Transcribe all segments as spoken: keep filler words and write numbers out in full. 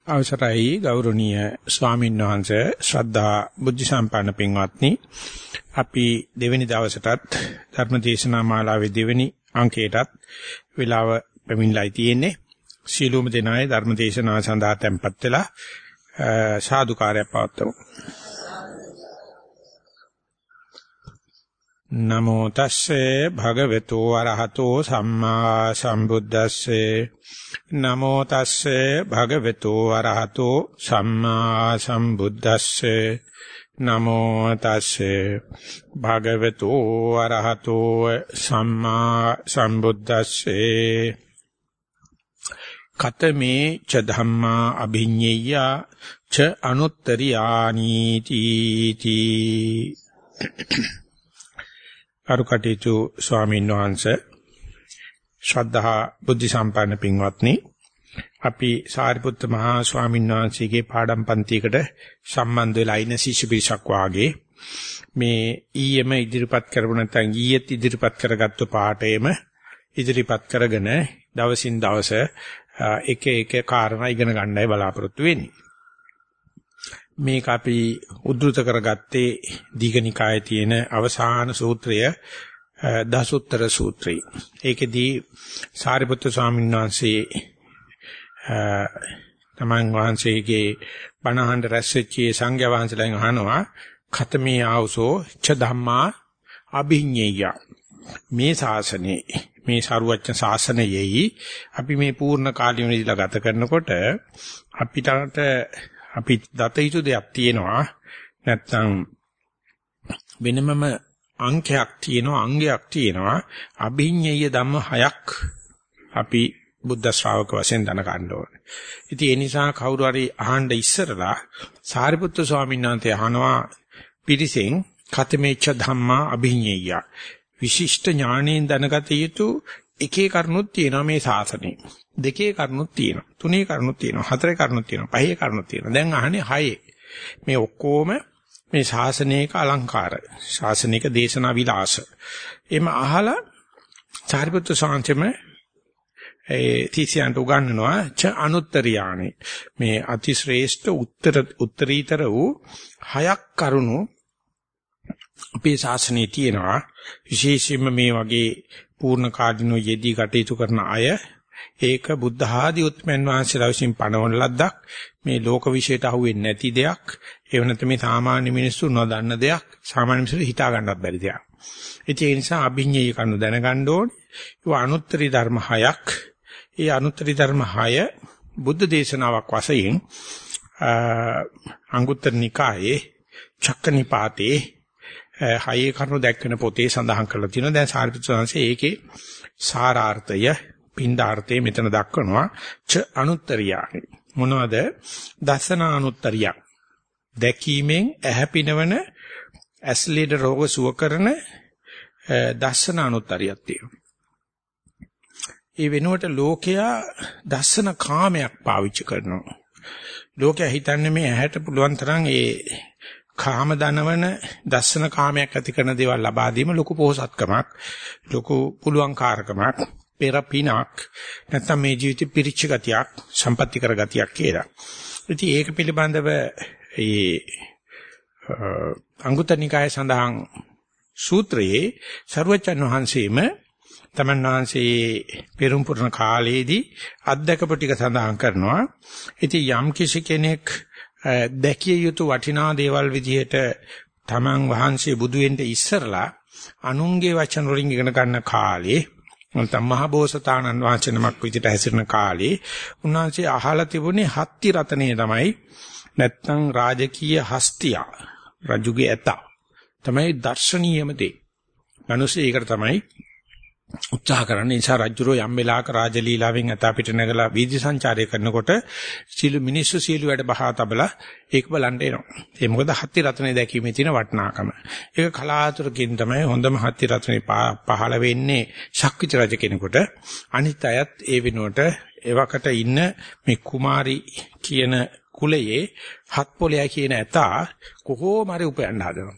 අවසරයි ගෞරවනීය ස්වාමීන් වහන්සේ ශ්‍රද්ධා බුද්ධ සම්පන්න පින්වත්නි අපි දෙවෙනි දවසටත් ධර්ම දේශනා මාලාවේ දෙවෙනි අංකයටත් වේලාව පැමිණලා තියෙන්නේ සීලුම දෙනායේ ධර්ම දේශනාව සඳහා tempත් වෙලා සාදුකාරය පවත්වමු. නමෝ තස්සේ භගවතු වරහතෝ සම්මා සම්බුද්දස්සේ නමෝ තස්සේ භගවතු වරහතෝ සම්මා සම්බුද්දස්සේ නමෝ තස්සේ භගවතු වරහතෝ සම්මා සම්බුද්දස්සේ කතමේ ච ධම්මා අභිඤ්ඤය ච අනුත්තරියානි තීති. අරුකටේතු ස්වාමීන් වහන්සේ ශ්‍රද්ධා බුද්ධ සම්පන්න පින්වත්නි අපි සාරිපුත්ත මහා ස්වාමීන් වහන්සේගේ පාඩම් පන්තියකට සම්බන්ධ වෙලා ඉන්න ශිෂ්‍ය පිරිසක් වාගේ මේ ඊයේම ඉදිරිපත් කරපු නැත්නම් ඊයේත් ඉදිරිපත් කරගත්තු පාඩේම ඉදිරිපත් කරගෙන දවසින් දවස එක එක කාරණා ඉගෙන ගන්නයි බලාපොරොත්තු වෙන්නේ. මේක අපි උද්දෘත කරගත්තේ දීඝනිකායේ තියෙන අවසාන සූත්‍රය දසුත්තර සූත්‍රය. ඒකෙදී සාරිපුත්‍ර ස්වාමීන් වහන්සේ තමන් වහන්සේගේ බණහඬ රැස් වෙච්ච සංඝයා වහන්සේලාගෙන් අහනවා ඛතමේ ආවසෝ ච ධම්මා අභිඤ්ඤය. මේ ශාසනේ මේ සරුවච්ච ශාසනයෙහි අපි මේ පූර්ණ කාලීන ඉඳලා ගත කරනකොට අපිට අපි දත යුතු දෙයක් තියෙනවා නැත්නම් වෙනමම අංකයක් තියෙනවා අංගයක් තියෙනවා අභිඤ්ඤය ධම්ම හයක් අපි බුද්ධ ශ්‍රාවක වශයෙන් දැන ගන්න ඕනේ. ඉතින් ඒ නිසා කවුරු හරි අහන්න ඉස්සරලා සාරිපුත්‍ර ස්වාමීන් වහන්සේ අහනවා පිරිසෙන් කතමේච්ඡ ධම්මා අභිඤ්ඤය විශිෂ්ට ඥාණයෙන් දැනගත යුතු එකේ කරුණුත් තියෙනවා මේ ශාසනයේ. දෙකේ කරුණුත් තියෙනවා. තුනේ කරුණුත් තියෙනවා. හතරේ කරුණුත් තියෙනවා. පහේ කරුණුත් තියෙනවා. දැන් අහන්නේ හයේ. මේ ඔක්කොම මේ ශාසනයක අලංකාර. ශාසනික දේශනා විලාස. එimhe අහලා සාරිපුත්‍ර සාන්තෙම ඒ තීසියන්ට උගන්වනවා ච අනුත්තරියානේ. මේ අතිශ්‍රේෂ්ඨ උත්තර උත්තරීතර වූ හයක් කරුණු අපේ ශාසනයේ තියෙනවා. විශේෂයෙන්ම මේ වගේ පූර්ණ කාර්යනෝ යෙදී කටයුතු කරන අය ඒක බුද්ධ ආදී උත්මයන් වහන්සේලා විසින් පණවන ලද්දක්. මේ ලෝක විශ්යට අහුවෙන්නේ නැති දෙයක්. ඒ වෙනත මේ සාමාන්‍ය මිනිස්සු නොදන්න දෙයක්. සාමාන්‍ය මිනිස්සු හිතා ගන්නවත් බැරි දෙයක්. ඒ නිසා අභිඤ්ඤය කණු දැනගන්න ඕනේ. ඒ අනුත්තරී ධර්ම හයක්. ඒ අනුත්තරී ධර්ම හය බුද්ධ දේශනාවක් වශයෙන් අංගුත්තර නිකායේ චක්කනිපාතේ හයේ කරුණු දැක්වෙන පොතේ සඳහන් කරලා තියෙනවා. දැන් සාරිපුත්‍ර සංඝසේ ඒකේ සාරාර්ථය පින්ඩාර්ථය මෙතන දක්වනවා. ච අනුත්තරියානි මොනවද? දසනානුත්තරිය. දැකීමෙන් ඇහැ පිනවන ඇස්ලීඩ රෝග සුව කරන දසනානුත්තරියක් තියෙනවා. ඒ වෙනුවට ලෝකයා දසන කාමයක් පාවිච්චි කරනවා. ලෝකයා හිතන්නේ මේ ඇහැට පුළුවන් තරම් ඒ කාම දනවන දස්සන කාමයක් ඇති කරන දේවල් ලබා දීම ලොකු පොහසත්කමක් ලොකු පුළුවන්කාරකමක් පෙර පිනක් නැත්නම් මේ ජීවිතේ පිරිච්ච ගතියක් සම්පත්‍ති කර ගතියක් කියලා. ඉතින් ඒක පිළිබඳව ඒ අංගුත්තර නිකායේ සඳහන් සූත්‍රයේ සර්වචන් වහන්සේම තමන් වහන්සේ පෙරම් පුරන කාලයේදී අධ්‍යක්ෂක ටික සඳහන් කරනවා. ඉතින් යම් කිසි කෙනෙක් දැකිය යුතු වටිනා දේවල් විදිහට තමන් වහන්සේ බුදු වෙන්න ඉස්සරලා අනුන්ගේ වචන වලින් ඉගෙන ගන්න කාලේ නැත්නම් මහබෝසතාණන් වහන්සේ නමක් විදිහට හැසිරෙන කාලේ උන්වහන්සේ අහලා තිබුණේ හත්ති රතනේ තමයි නැත්නම් රාජකීය හස්තිය රජුගේ ඇත තමයි දර්ශනීයම දේ. මිනිස්සු ඒකට තමයි උත්සාහ කරන්නේ. නිසා රජුරෝ යම් වෙලාවක රාජලීලාවෙන් අත අපිට නැගලා වීදි සංචාරය කරනකොට සීළු මිනිස්සු සීළු වැඩ බහා තබලා ඒක බලන්න එනවා. ඒ මොකද හත්ති රත්නේ දැකීමේ තියෙන වටිනාකම. ඒක කලාතුරකින් තමයි හොඳම හත්ති රත්නේ පහළ වෙන්නේ ශක්විත රජ කෙනෙකුට. අනිත් අයත් ඒ වෙනුවට එවකට ඉන්න මේ කුමාරි කියන කුලයේ හත් පොළයයි කියන ඇතා කොහොම හරි උපයන්න හදනවා.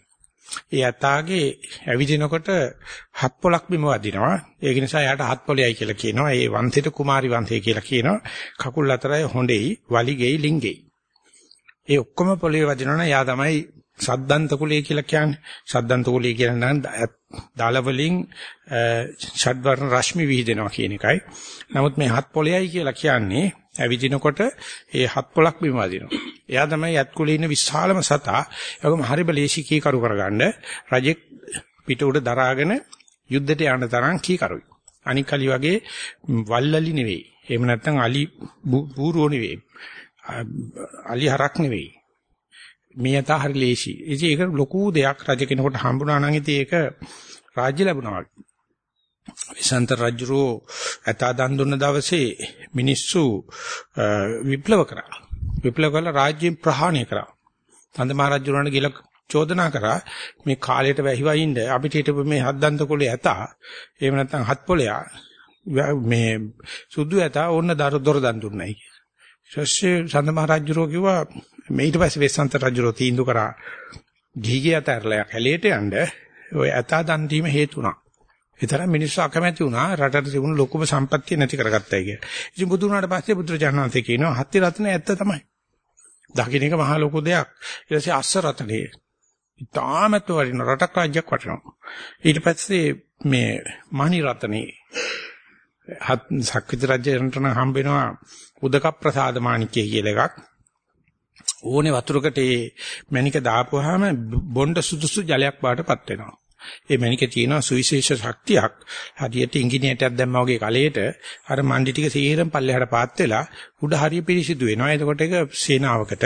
ඒ යතාගේ ඇවිදිනකොට හත් පොලක් බිම වදිනවා. ඒක නිසා යාට හත් පොලයයි කියලා කියනවා. ඒ වංශයට කුමාරි වංශය කියලා කියනවා. කකුල් අතරයි හොඬෙයි, වලිගෙයි, ලිංගෙයි. ඒ ඔක්කොම පොලේ වදිනවනේ යා තමයි සද්දන්ත කුලය කියලා කියන්නේ. සද්දන්ත කුලය කියන්නේ දාල වලින් ෂඩ්වර්ණ රශ්මි විහිදෙනවා කියන එකයි. නමුත් මේ හත් පොලයයි කියලා කියන්නේ ඇවිදිනකොට ඒ හත් පොලක් බිම වදිනවා. එයා තමයි යත් කුලේ ඉන්න විශාලම සතා. ඒකම හරි බලේශී කීකරු කරගන්න රජෙක් පිට උඩ දරාගෙන යුද්ධයට යන තරම් කීකරුයි. අනික් අලි වගේ වල්ලලි නෙවෙයි. එහෙම නැත්නම් අලි බූරුවෝ නෙවෙයි. අලි හරක් නෙවෙයි. මේ යත හරි ලේසි. ඉතින් ඒක ලොකු දෙයක් රජ කෙනෙකුට හම්බුනා නම් ඉතින් ඒක රාජ්‍ය ලැබුණා. විසන්ත රජුරෝ ඇතා දන් දුන්න දවසේ මිනිස්සු විප්ලව කරා. විප්ලව කළ රාජ්‍යයෙන් ප්‍රහාණය කරා. තන්ද මහ රජුරණ ගිල චෝදනා කරා මේ කාලයට වැහිවයින්ද අපිට හිටපු මේ හත්දන්ත කුලේ ඇතා එහෙම නැත්නම් හත් පොලයා මේ සුදු ඇතා ඕන්න දොර දන් දුන්නයි කියලා. ඊටසේ තන්ද මහ රජුරෝ කිව්වා මේ ඊට පස්සේ විසන්ත රජුරෝ තීන්දුව කරා ගිහිගේ ඇතැරලා කැලේට යන්න ඔය ඇතා දන් දීම හේතු වුණා. ඒතරම් මිනිස්සු අකමැති වුණා රටට තිබුණු ලොකුම සම්පත්තිය නැති කරගත්තයි කියලා. ඉතින් බුදු වුණාට පස්සේ බුදුරජාණන් වහන්සේ කියනවා හත්ති රත්න ඇත්ත තමයි. දකින්න එක මහා ලොකු දෙයක්. ඊට පස්සේ අස්ස රත්නේ. ඊටාමත් වටින රටක් රාජ්‍යයක් වටිනවා. ඊට පස්සේ මේ මණි රත්නේ හත් සක්විති රජුන්ට නම් හම්බ වෙනවා උදක ප්‍රසාද මාණික්කය කියලා එකක්. ඕනේ වතුරකට ඒ මණික දාපුවාම බොණ්ඩ සුදුසු ජලයක් බාටපත් වෙනවා. ඒ මණිකේ තියෙන සුවිශේෂ ශක්තියක් හදියට ඉංගිනේටයක් දැම්මා වගේ කලයට අර මණ්ඩි ටික සීරම් පල්ලෙහාට පාත් වෙලා උඩ හරිය පිරිසිදු වෙනවා. එතකොට ඒක සේනාවකට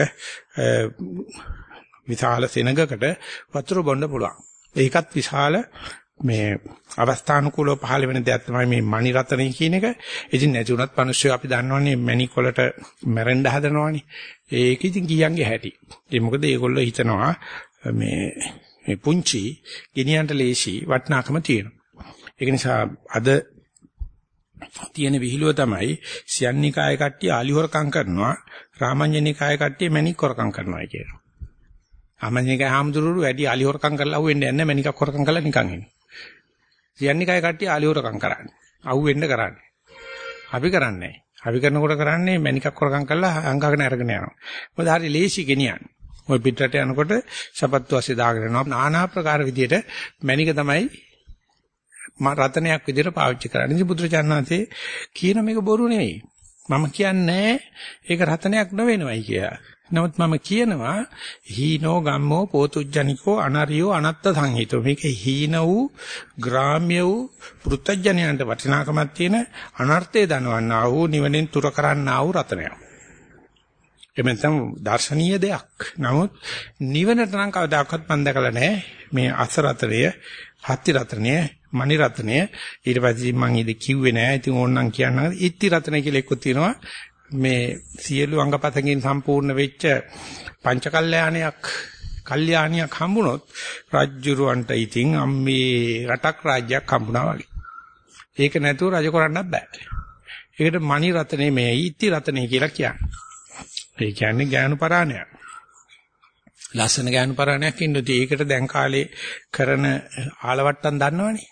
විශාල සෙනඟකට වතුර බොන්න පුළුවන්. ඒකත් විශාල මේ අවස්ථානුකූලව පහළ වෙන දෙයක් තමයි මේ මණි රතනය කියන එක. ඉතින් නැති වුණත් මිනිස්සු අපි දන්නවනේ මණික් වලට මැරෙන්න හදනවනේ. ඒක ඉතින් ගියන්ගේ හැටි. ඒ මොකද ඒගොල්ලෝ හිතනවා මේ මේ පුංචි ගෙනියන්ට ලේසි වටනාකම තියෙනවා. ඒක නිසා අද තියෙන විහිළුව තමයි සියන්නිකාය කට්ටිය ආලිහොරකම් කරනවා, රාමඤ්ඤනිකාය කට්ටිය මණික් හොරකම් කරනවා කියනවා. ආමඤ්ඤනිකාය හාමුදුරුවෝ වැඩි ආලිහොරකම් කරලා අහුවෙන්නේ නැහැ මණිකක් හොරකම් කරලා නිකන් ඉන්නේ. සියන්නිකාය කට්ටිය ආලිහොරකම් කරන්නේ. අහුවෙන්න කරන්නේ. අපි කරන්නේ නැහැ. අපි කරනකොට කරන්නේ මණිකක් හොරකම් කරලා අංගගෙන අරගෙන යනවා. මොකද හරි ලේසි ගෙනියන්නේ. ඔය පිටරට යනකොට සපත්තු ඇස්සේ දාගෙන යනවා. নানা ආකාර විදියට මණික තමයි මා රතනයක් විදියට පාවිච්චි කරන්නේ. ඉතින් පුත්‍රචාන් වහන්සේ කියන මේක බොරු නෙවෙයි. මම කියන්නේ ඒක රතනයක් නොවෙනවයි කියලා. නමුත් මම කියනවා හීනෝ ගම්මෝ පෝතුජ්ජනිකෝ අනරියෝ අනත්ත සංහිතෝ. මේක හීන වූ ග්‍රාම්‍ය වූ පෘථජ්ජනයන්ට වටිනාකමක් තියෙන අනර්ථය දනවන්නා වූ නිවනෙන් තුර කරන්නා වූ රතනයක්. එමෙතන දර්ශනීය දෙයක්. නමුත් නිවනට නම් කවදාකවත් මම දැකලා නැහැ මේ අස රතනය, හත්ති රතනය, මණි රතනය. ඊට පස්සේ මම ඉතින් කිව්වේ නැහැ. ඉතින් ඕනනම් කියන්න ඉත්ති රතනය කියලා එකක් තියෙනවා. මේ සියලු අංගපතකින් සම්පූර්ණ වෙච්ච පංචකල්යාණයක්, කල්යාණියක් හම්බුනොත් රජ්ජුරුවන්ට ඉතින් අම්මේ රටක් රාජ්‍යයක් හම්බුනා වගේ. ඒක නැතුව රජ කරන්නත් බෑ. ඒකට මණි රතනේ මේ ඉත්ති රතනේ කියලා කියන්නේ. ඒ කියන්නේ ඥාන පරාණයක්. ලස්සන ඥාන පරාණයක් ඉන්නදී ඒකට දැන් කාලේ කරන ආලවට්ටම් දන්නවනේ.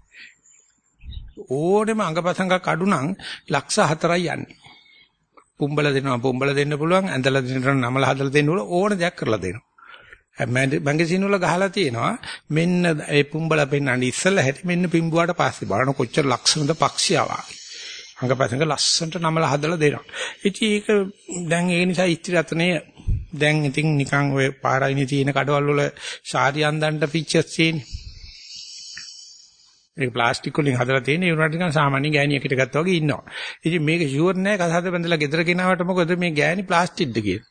ඕනෙම අංගපසංගක් අඩු නම් ලක්ෂ හතරයි යන්නේ. පුම්බල දෙනවා පුම්බල දෙන්න පුළුවන්, ඇඳලා දෙන්න නමල හදලා දෙන්න ඕන ඕන දෙයක් කරලා දෙනවා. මැගසින් වල ගහලා තියෙනවා මෙන්න ඒ පුම්බල පෙන්නන්නේ ඉස්සෙල්ලා හැටි මෙන්න පිම්බුවාට පස්සේ බලන කොච්චර ලක්ෂණද පක්ෂියාවා. අංගපසංග ලස්සනට නමල හදලා දෙනවා. ඉතින් ඒක දැන් ඒ නිසා ඉස්ත්‍රි රත්නේ දැන් ඉතින් නිකන් ඔය පාරයිනේ තියෙන කඩවල වල ශාරි අන්දන්ට පිච්චස් තියෙන්නේ. ඒක ප්ලාස්ටික් වලින් හදලා තියෙන ඒ උනාට නිකන් සාමාන්‍ය ගෑණියකට ගත්තා වගේ ඉන්නවා. ඉතින් මේක ෂුවර් නෑ කසාද බඳලා ගෙදර ගෙනාවට මොකද මේ ගෑණි ප්ලාස්ටික්ද කියලා.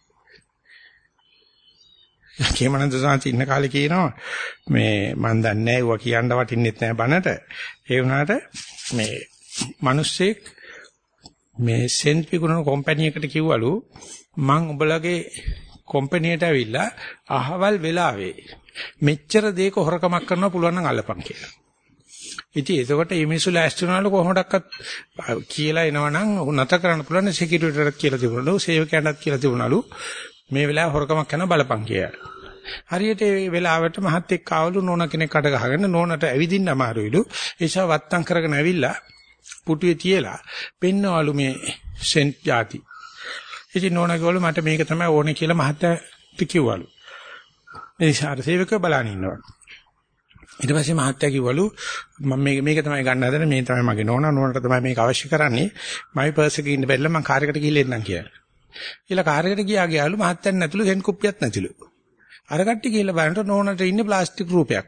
කේමනන්ද සාන්ති ඉන්න කාලේ කියනවා මේ මන් දන්නේ නෑ ඌවා කියන්න වටින්නෙත් නෑ බනට. ඒ වුණාට මේ මිනිස්සෙක් මේ සෙන්ට් පිකුණන කම්පැනි එකට කිව්වලු මං උඹලගේ කම්පැනියට ඇවිල්ලා අහවල් වෙලාවේ මෙච්චර දෙයක හොරකමක් කරන්න පුළුවන් නම් අල්ලපන් කියලා. ඉතින් ඒකට මේ මිනිස්සු ලෑස්ති වුණාලු කොහොමඩක්වත් කියලා එනවනම් නැත කරන්න පුළුවන් සිකියුරිටිට කියලා තිබුණලු සේවකයන්ටත් කියලා තිබුණලු මේ වෙලාවේ හොරකමක් කරන බලපන් කියලා. හරියට ඒ වෙලාවට මහත් එක්ක ආවලු නෝන කෙනෙක් අඩ ගහගෙන නෝනට ඇවිදින්න අමාරුයිලු. ඒසාව වත්තම් කරගෙන ඇවිල්ලා පුටුවේ තියලා පෙන්නවලු මේ සෙන්ට් ಜಾති. ඉතින් නෝනා කිව්වලු මට මේක තමයි ඕනේ කියලා මහත්තයා කිව්වලු. ඒ සාර සේවකව බලන් ඉන්නවා. ඊට පස්සේ මහත්තයා කිව්වලු මම මේක මේක තමයි ගන්න හදන්නේ මේ තමයි මගේ නෝනා නෝනට තමයි මේක අවශ්‍ය කරන්නේ. මයි පර්ස් එකේ ඉන්න බැරිලා මම කාර් එකට ගිහිල්ලා එන්නම් කියලා. ඊළඟ කාර් එකට ගියා ගියාලු මහත්තයන් නැතුළු සෙන් කුප්පියක් නැතිලු. අර කට්ටිය ගිහිල්ලා බලනකොට නෝනට ඉන්නේ ප්ලාස්ටික් රූපයක්.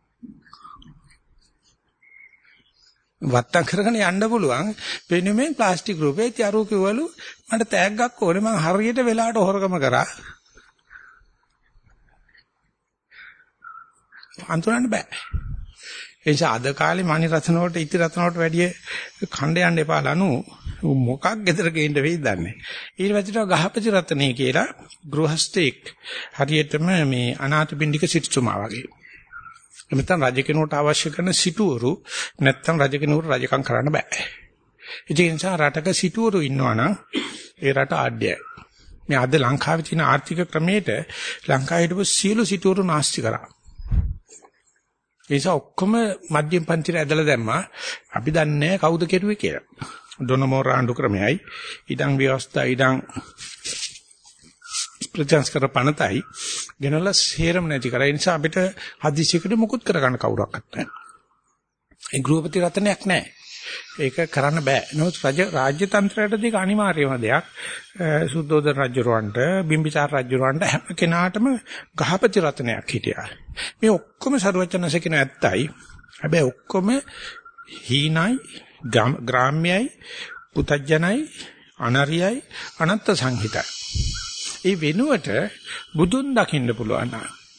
වත්තම් කරගෙන යන්න පුළුවන් පෙනුමෙන් ප්ලාස්ටික් රූපේ. ඉතින් අරෝ කිව්වලු මට තෑග්ගක් ඕනේ මං හරියට වෙලාවට හොරගම කරා. අන්තරන්න බෑ. ඒ නිසා අද කාලේ මණි රත්න වලට ඉති රත්න වලට වැඩිය ඛණ්ඩ යන්න එපා ලනු මොකක් ගෙදර ගේන්න වෙයිද දන්නේ. ඊට පස්සේ ගහපති රත්නේ කියලා ගෘහස්තෙක් හරියටම මේ අනාථපිණ්ඩික සිටුතුමා වගේ. එමෙතන රජ කෙනෙකුට අවශ්‍ය කරන සිටුවරු නැත්තම් රජ කෙනෙකුට රජකම් කරන්න බෑ. ඒ නිසා රටක සිටුවරු ඉන්නවනම් ඒ රට ආඩ්‍යයි. මේ අද ලංකාවේ තියෙන ආර්ථික ක්‍රමයට ලංකාවේ හිටපු සියලු සිටුවරු නාස්ති කරා. ඒ නිසා ඔක්කොම මධ්‍යම පන්තිර ඇදලා දැම්මා. අපි දන්නේ කවුද කෙරුවේ කියලා. ඩොනමෝරාන්ඩු ක්‍රමයයි ඉඩම් ව්‍යවස්ථා ඉඩම් ප්‍රතිංස්කර පනතයි ගෙනලා සේරම නැති කරා. ඒ නිසා අපිට හදිසියකට මුකුත් කරගන්න කවුරක්වත් නැහැ. ඒ ගෘහපති රත්නයක් නැහැ. ඒක කරන්න බෑ. නමුත් රජ රාජ්‍ය තන්ත්‍රයට දෙක අනිවාර්යම දෙයක්. සුද්ධෝදන රජුරවන්ට බිම්බිසාර රජුරවන්ට හැම කෙනාටම ගහපති රත්නයක් හිටියා. මේ ඔක්කොම සරුවචනස කියන ඇත්තයි. හැබැයි ඔක්කොම හීනයි, ග්‍රාම්‍යයි, පුතජනයි, අනරියයි, අනත්ත් සංහිතයි. ඒ වෙනුවට බුදුන් දකින්න පුළුවන්.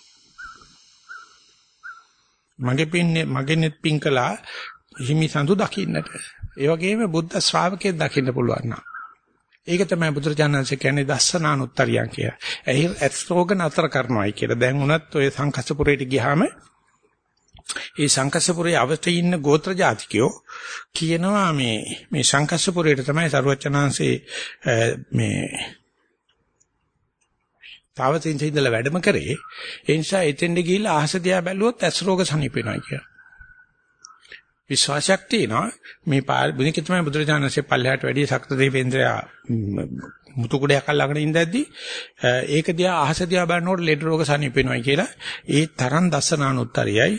මගේ පින්නේ මගෙනෙත් පින් කළා හිමි සඳු දකින්නට. ඒ වගේම බුද්ධ ශ්‍රාවකයෙක් දකින්න පුළුවන් නා. ඒක තමයි බුදුරජාණන්සේ කියන්නේ දස්සනානුත්තරියන් කියලා. එහි ඇස්රෝග නතර කරනවායි කියලා. දැන් උනත් ඔය සංකස්සපුරේට ගියාම ඒ සංකස්සපුරේ අවස්ථේ ඉන්න ගෝත්‍ර ජාතිකයෝ කියනවා මේ මේ සංකස්සපුරේට තමයි සරුවචනාංශේ මේ තාවතින්සේ ඉඳලා වැඩම කරේ. ඒ නිසා එතෙන්ද ගිහිල්ලා අහස දිහා බැලුවොත් ඇස්රෝග සනීප වෙනවා කියලා. විශ්වාසයක් තියෙනවා මේ බුදුනික තමයි බුදුරජාණන්සේ පල්ලෙහාට වැඩි ශක්ත දේවේන්ද්‍රයා මුතු කුඩයක් අල්ලගෙන ඉඳද්දි ඒක දිහා අහස දිහා බලනකොට ලෙඩ රෝග සනීප වෙනවායි කියලා. ඒ තරම් දස්සනානුත්තරියයි.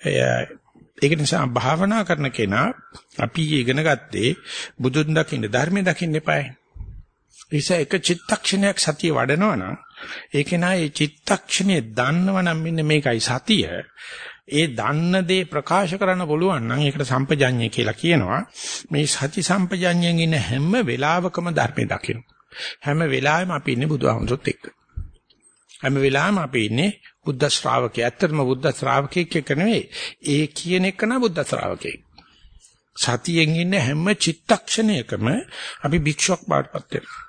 ඒක නිසා භාවනා කරන කෙනා අපි ඉගෙන ගත්තේ බුදුන් දකින්න ධර්මයේ දකින්න එපායි. ඒසයි එක චිත්තක්ෂණයක් සතිය වඩනවා නම් ඒක නා ඒ චිත්තක්ෂණයේ දන්නවනම් මෙන්න මේකයි සතිය. ඒ දන්න දේ ප්‍රකාශ කරන්න පුළුවන් නම් ඒකට සම්පජඤ්ඤය කියලා කියනවා. මේ සති සම්පජඤ්ඤයෙන් ඉන්න හැම වෙලාවකම ධර්මයේ දකින්න. හැම වෙලාවෙම අපි ඉන්නේ බුදුහාමුදුරුත් එක්ක. හැම වෙලාවෙම අපි ඉන්නේ බුද්ධ ශ්‍රාවකයෙක්. ඇත්තටම බුද්ධ ශ්‍රාවකයෙක් එක්ක නෙවෙයි. ඒ කියන එක නා බුද්ධ ශ්‍රාවකයෙක්. සතියෙන් ඉන්න හැම චිත්තක්ෂණයකම අපි භික්ෂුවක් බාටපත් වෙනවා.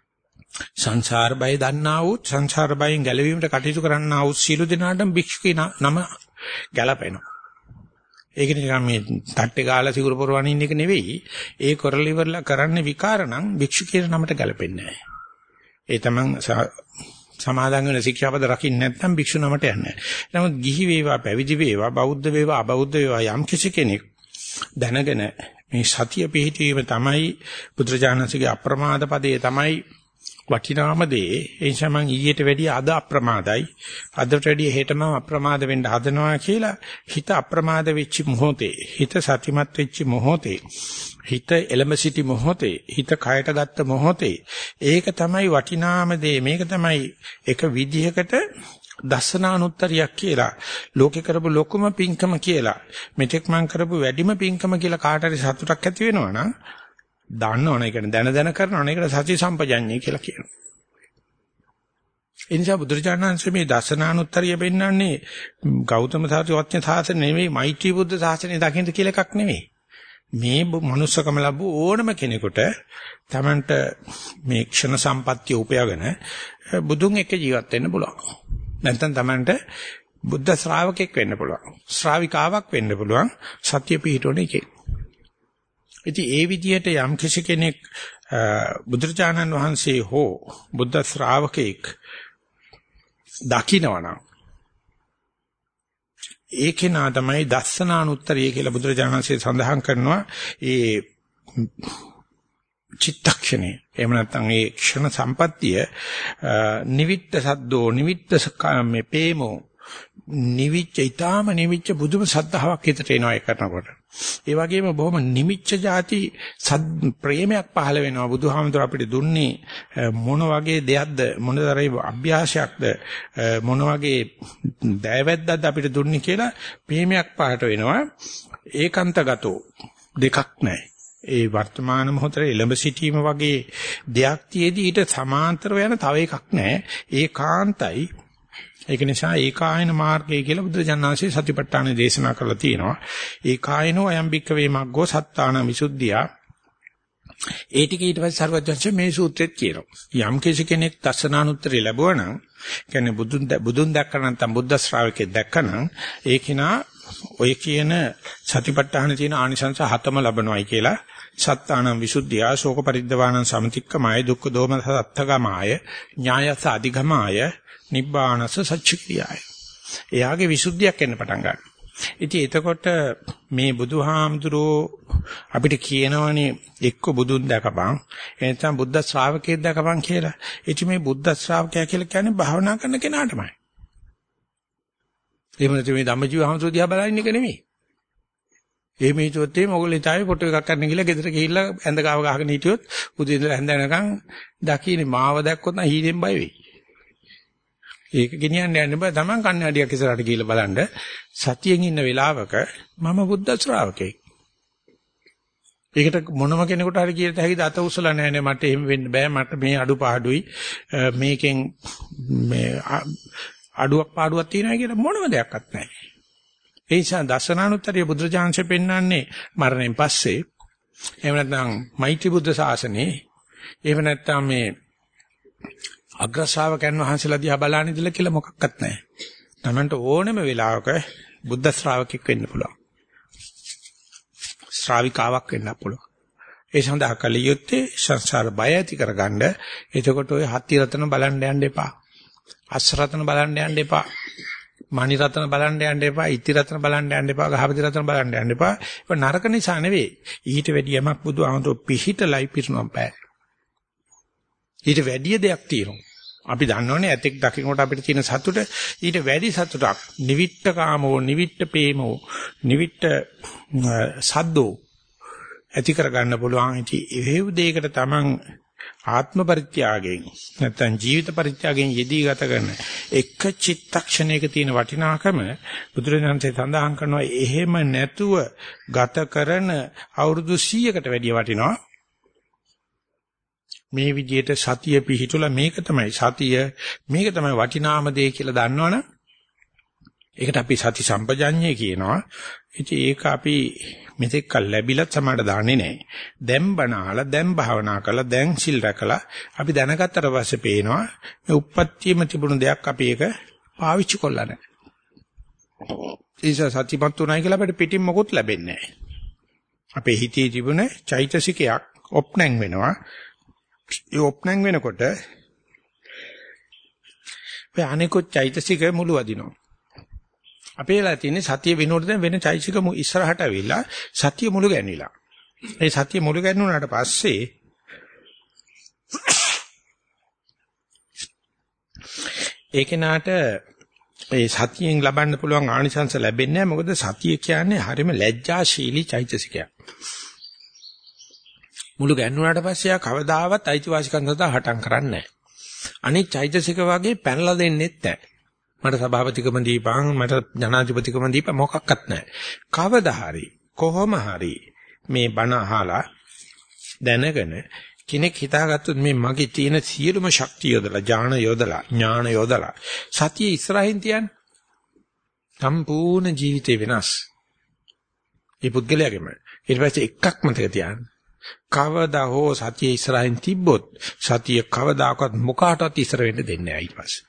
සංසාර බය දන්නා වූ සංසාර බයෙන් ගැලවීමට කටයුතු කරන්නා වූ සීල දෙනාටම භික්ෂුකේ නම ගැලපෙනවා. ඒක නිකන් මේ තට්ටේ ගාලා සිකුරු පොරවන ඉන්න එක නෙවෙයි. ඒ කරලි ඉවරලා කරන්නේ විකාර නම් භික්ෂු කියන නමට ගැලපෙන්නේ නැහැ. ඒ තමන් සමාදන් වෙන ශික්ෂාපද රකින්න නැත්නම් භික්ෂු නමට යන්නේ නැහැ. නමුත් ගිහි වේවා පැවිදි වේවා බෞද්ධ වේවා අබෞද්ධ වේවා යම් කිසි කෙනෙක් දැනගෙන මේ සතිය පිහිටීම තමයි බුදුරජාණන්සේගේ අප්‍රමාද පදයේ තමයි වටිනාම දේ. ඒ නිසා මම ඊට වැඩිය අද අප්‍රමාදයි. අදට වැඩිය හෙටම අප්‍රමාද වෙන්න හදනවා කියලා හිත අප්‍රමාද වෙච්ච මොහොතේ, හිත සතිමත් වෙච්ච මොහොතේ, හිත එළඹ සිටි මොහොතේ, හිත කයට ගත්ත මොහොතේ ඒක තමයි වටිනාම දේ. මේක තමයි එක විදිහකට දස්සනානුත්තරියක් කියලා. ලෝකේ කරපු ලොකුම පිංකම කියලා. මෙතෙක් මම කරපු වැඩිම පිංකම කියලා කාට හරි සතුටක් ඇති වෙනවා නම් දන්නවනේ. ඒ කියන්නේ දැන දැන කරනවනේ. ඒකට සති සම්පජඤ්ඤය කියලා කියනවා. ඒ නිසා බුදුරජාණන් වහන්සේ මේ දසනානුත්තරිය පෙන්වන්නේ ගෞතම සාරිපුත්‍ර සාසන නෙමෙයි, මෛත්‍රී බුද්ධ සාසනය දකින්න කියලා එකක් නෙමෙයි. මේ මනුස්සකම ලැබු ඕනම කෙනෙකුට Tamanට මේ ක්ෂණ සම්පත්තිය උපයගෙන බුදුන් එක්ක ජීවත් වෙන්න පුළුවන්. නැත්නම් Tamanට බුද්ධ ශ්‍රාවකෙක් වෙන්න පුළුවන්. ශ්‍රාවිකාවක් වෙන්න පුළුවන්. සත්‍ය පිහිටෝනේ එකේ. ඉතින් ඒ විදිහට යම් කිසි කෙනෙක් බුදුරජාණන් වහන්සේ හෝ බුද්ධ ශ්‍රාවකෙක් දකින්නවනම් ඒකේ නා තමයි දස්සනානුත්තරිය කියලා බුදුරජාණන් වහන්සේ සඳහන් කරනවා. ඒ චිත්තක්ෂණේ එහෙම නැත්නම් ඒ ක්ෂණ සම්පත්තිය නිවිත්ත සද්දෝ නිවිත්ත මේ පේමෝ නිවිච්ච ඊටාම නිවිච්ච බුදුම සද්ධාාවක් හිතට එනවා ඒ කරනකොට. ඒ වගේම බොහොම නිමිච්ච જાති ප්‍රේමයක් පහළ වෙනවා. බුදුහාමුදුර අපිට දුන්නේ මොන වගේ දෙයක්ද, මොනතරම් අභ්‍යාසයක්ද, මොන වගේ දයවැද්දක්ද අපිට දුන්නේ කියලා ප්‍රේමයක් පහට වෙනවා. ඒකාන්තගතෝ දෙකක් නැහැ. ඒ වර්තමාන මොහොතේ එළඹ සිටීම වගේ දෙයක් තියේදී ඊට සමාන්තරව යන තව එකක් නැහැ. ඒකාන්තයි. ඒක නිසා ඒකායන මාර්ගය කියලා බුදුජානනාංශයේ සතිපට්ඨාන දේශනා කරලා තියෙනවා. ඒකායනෝ අයම් බික්කවේ මග්ගෝ සත්තාන විසුද්ධිය. ඒ ටික ඊට පස්සේ සර්වඥාන්සේ මේ සූත්‍රෙත් කියනවා. යම් කෙනෙක් දසනානුත්තරය ලැබුවා නම්, කියන්නේ බුදුන් බුදුන් දැක්කම නැත්නම් බුද්ධ ශ්‍රාවකෙක් දැක්කනම් ඒ කිනා ඔය කියන සතිපට්ඨාන තියෙන ආනිසංස හතම ලැබනවායි කියලා. සත්තානං විසුද්ධිය, ශෝක පරිද්දවානං සමතික්කමාය, දුක්ඛ දෝමන සත්තගමාය, ඥායස අධිගමාය, නිබ්බානස සච්චිකියයි. එයාගේ විසුද්ධියක් එන්න පටන් ගන්නවා. ඉතින් එතකොට මේ බුදුහාමුදුරෝ අපිට කියනවනේ එක්ක බුදුන් දැකපන් එතන බුද්ධ ශ්‍රාවකයෙක් දැකපන් කියලා. ඉතින් මේ බුද්ධ ශ්‍රාවකයා කියලා කියන්නේ භාවනා කරන කෙනාටමයි. එහෙම නැත්නම් මේ ධම්මජීව හාමුදුරුවෝ දිහා බලන එක නෙමෙයි. එහෙම හිතුවොත් එimhe මොගලේ තාවේ ෆොටෝ එකක් ගන්න ගිහලා ගෙදර ගිහිල්ලා ඇඳ ගාව ගහගෙන හිටියොත් උදේ ඉඳලා හැන්ද වෙනකන් දකින්නේ මාව දැක්කොත් නම් හීනෙන් බය වෙයි. ඒක ගෙනියන්න යන්න බෑ. Taman කන්නඩියක් ඉස්සරහට ගිහලා බලන්න සතියෙන් ඉන්න වෙලාවක මම බුද්ධ ශ්‍රාවකෙක්. ඒකට මොනම කෙනෙකුට හරි කියලා තැහිද අත උස්සලා නැහැ නේ මට එහෙම වෙන්න බෑ. මට මේ අඩුපාඩුයි මේකෙන් මේ අඩුවක් පාඩුවක් තියෙනවා කියලා මොනම දෙයක්වත් නැහැ. ඒ නිසා දසනානුත්තරිය බුදුරජාණන්සේ පෙන්වන්නේ මරණයෙන් පස්සේ. එහෙම නැත්නම් මෛත්‍රී බුද්ධ ශාසනේ. එහෙම නැත්නම් මේ අග්‍ර ශ්‍රාවකයන් වහන්සේලා දිහා බලන ඉඳලා කියලා මොකක්වත් නැහැ. තමන්ට ඕනෙම වෙලාවක බුද්ධ ශ්‍රාවකෙක් වෙන්න පුළුවන්. ශ්‍රාවිකාවක් වෙන්න පුළුවන්. ඒ සඳහා කලියුත්තේ සංසාර බය ඇති කරගන්න. එතකොට ඔය හත්ති රතන බලන්න යන්න එපා. අස් රතන බලන්න යන්න එපා. මණි රතන බලන්න යන්න එපා. ඉති රතන බලන්න යන්න එපා. ගහපති රතන බලන්න යන්න එපා. ඒක නරක නිසා නෙවෙයි. ඊට වැඩි යමක් බුදුහාමුදුරු පිහිටලයි පිරුණම් පෑ. ඊට වැඩි දෙයක් තියෙනවා. අපි දන්නවනේ ඇතෙක් දකින්නකොට අපිට තියෙන සතුට ඊට වැඩි සතුටක් නිවිට්ට කාමෝ නිවිට්ට ප්‍රේමෝ නිවිට්ට සද්දෝ ඇති කර ගන්න පුළුවන්. ඉතින් ඒ වේදයකට තමන් ආත්ම පරිත්‍යාගයෙන් නැත්නම් ජීවිත පරිත්‍යාගයෙන් යෙදී ගත කරන එක චිත්තක්ෂණයක තියෙන වටිනාකම බුදුරජාණන්සේ සඳහන් කරනවා. එහෙම නැතුව ගත කරන අවුරුදු සීයකට වැඩිය වටිනවා. මේ විදිහට සතිය පිහිටුලා මේක තමයි සතිය මේක තමයි වටිනාම දේ කියලා දන්නවනම් ඒකට අපි සති සම්පජඤ්ඤය කියනවා. ඉතින් ඒක අපි මෙතෙක් කල් ලැබිලත් සමාඩ දාන්නේ නැහැ. දැන් බණාලා දැන් භාවනා කළා දැන් සිල් රැකලා අපි දැනගත්තට පස්සේ පේනවා මේ උප්පත්තියම තිබුණු දෙයක් අපි ඒක පාවිච්චි කළා නැහැ. ඒ නිසා සතිපත් උනායි කියලා අපිට පිටින් මොකුත් ලැබෙන්නේ නැහැ. අපේ හිතේ තිබුණ චෛතසිකයක් ඔප්නැන් වෙනවා. ඒ ඔප්නැන් වෙනකොට ඔය අනිකුත් චෛතසික මුළු වදිනවා. අපේලා තියෙන්නේ සතිය වෙනුවට දැන් වෙන චෛතසික ඉස්සරහට ඇවිල්ලා සතිය මුළු ගැන්විලා. ඒ සතිය මුළු ගැන්වුණාට පස්සේ ඒ කෙනාට ඒ සතියෙන් ලබන්න පුළුවන් ආනිසංස ලැබෙන්නේ නැහැ. මොකද සතිය කියන්නේ හරිම ලැජ්ජාශීලී චෛතසිකයක්. මුළු ගැන්වුණාට පස්සේ ආ කවදාවත් අයිතිවාසිකම් සඳහා හටම් කරන්නේ නැහැ. අනිත් චෛතසික වගේ පැනලා දෙන්නෙත් නැහැ. මට සභාපතිකම දීපන් මට ජනාධිපතිකම දීපන් මොකක්වත් නැහැ. කවදා හරි කොහොම හරි මේ බණ අහලා දැනගෙන කෙනෙක් හිතාගත්තොත් මේ මගේ තියෙන සියලුම ශක්තිය යොදලා ඥාන යොදලා ඥාන යොදලා සතිය ඉස්සරහින් තියන්න සම්පූර්ණ ජීවිතේ වෙනස්. ඒ පුද්ගලයාගෙම ඊට පස්සේ එකක් මතක තියාගන්න. කවදා හෝ සතිය ඉස්සරහින් තිබ්බොත් සතිය කවදාකවත් මොකාටවත් ඉස්සර වෙන්න දෙන්නේ නැහැ ඊට පස්සේ.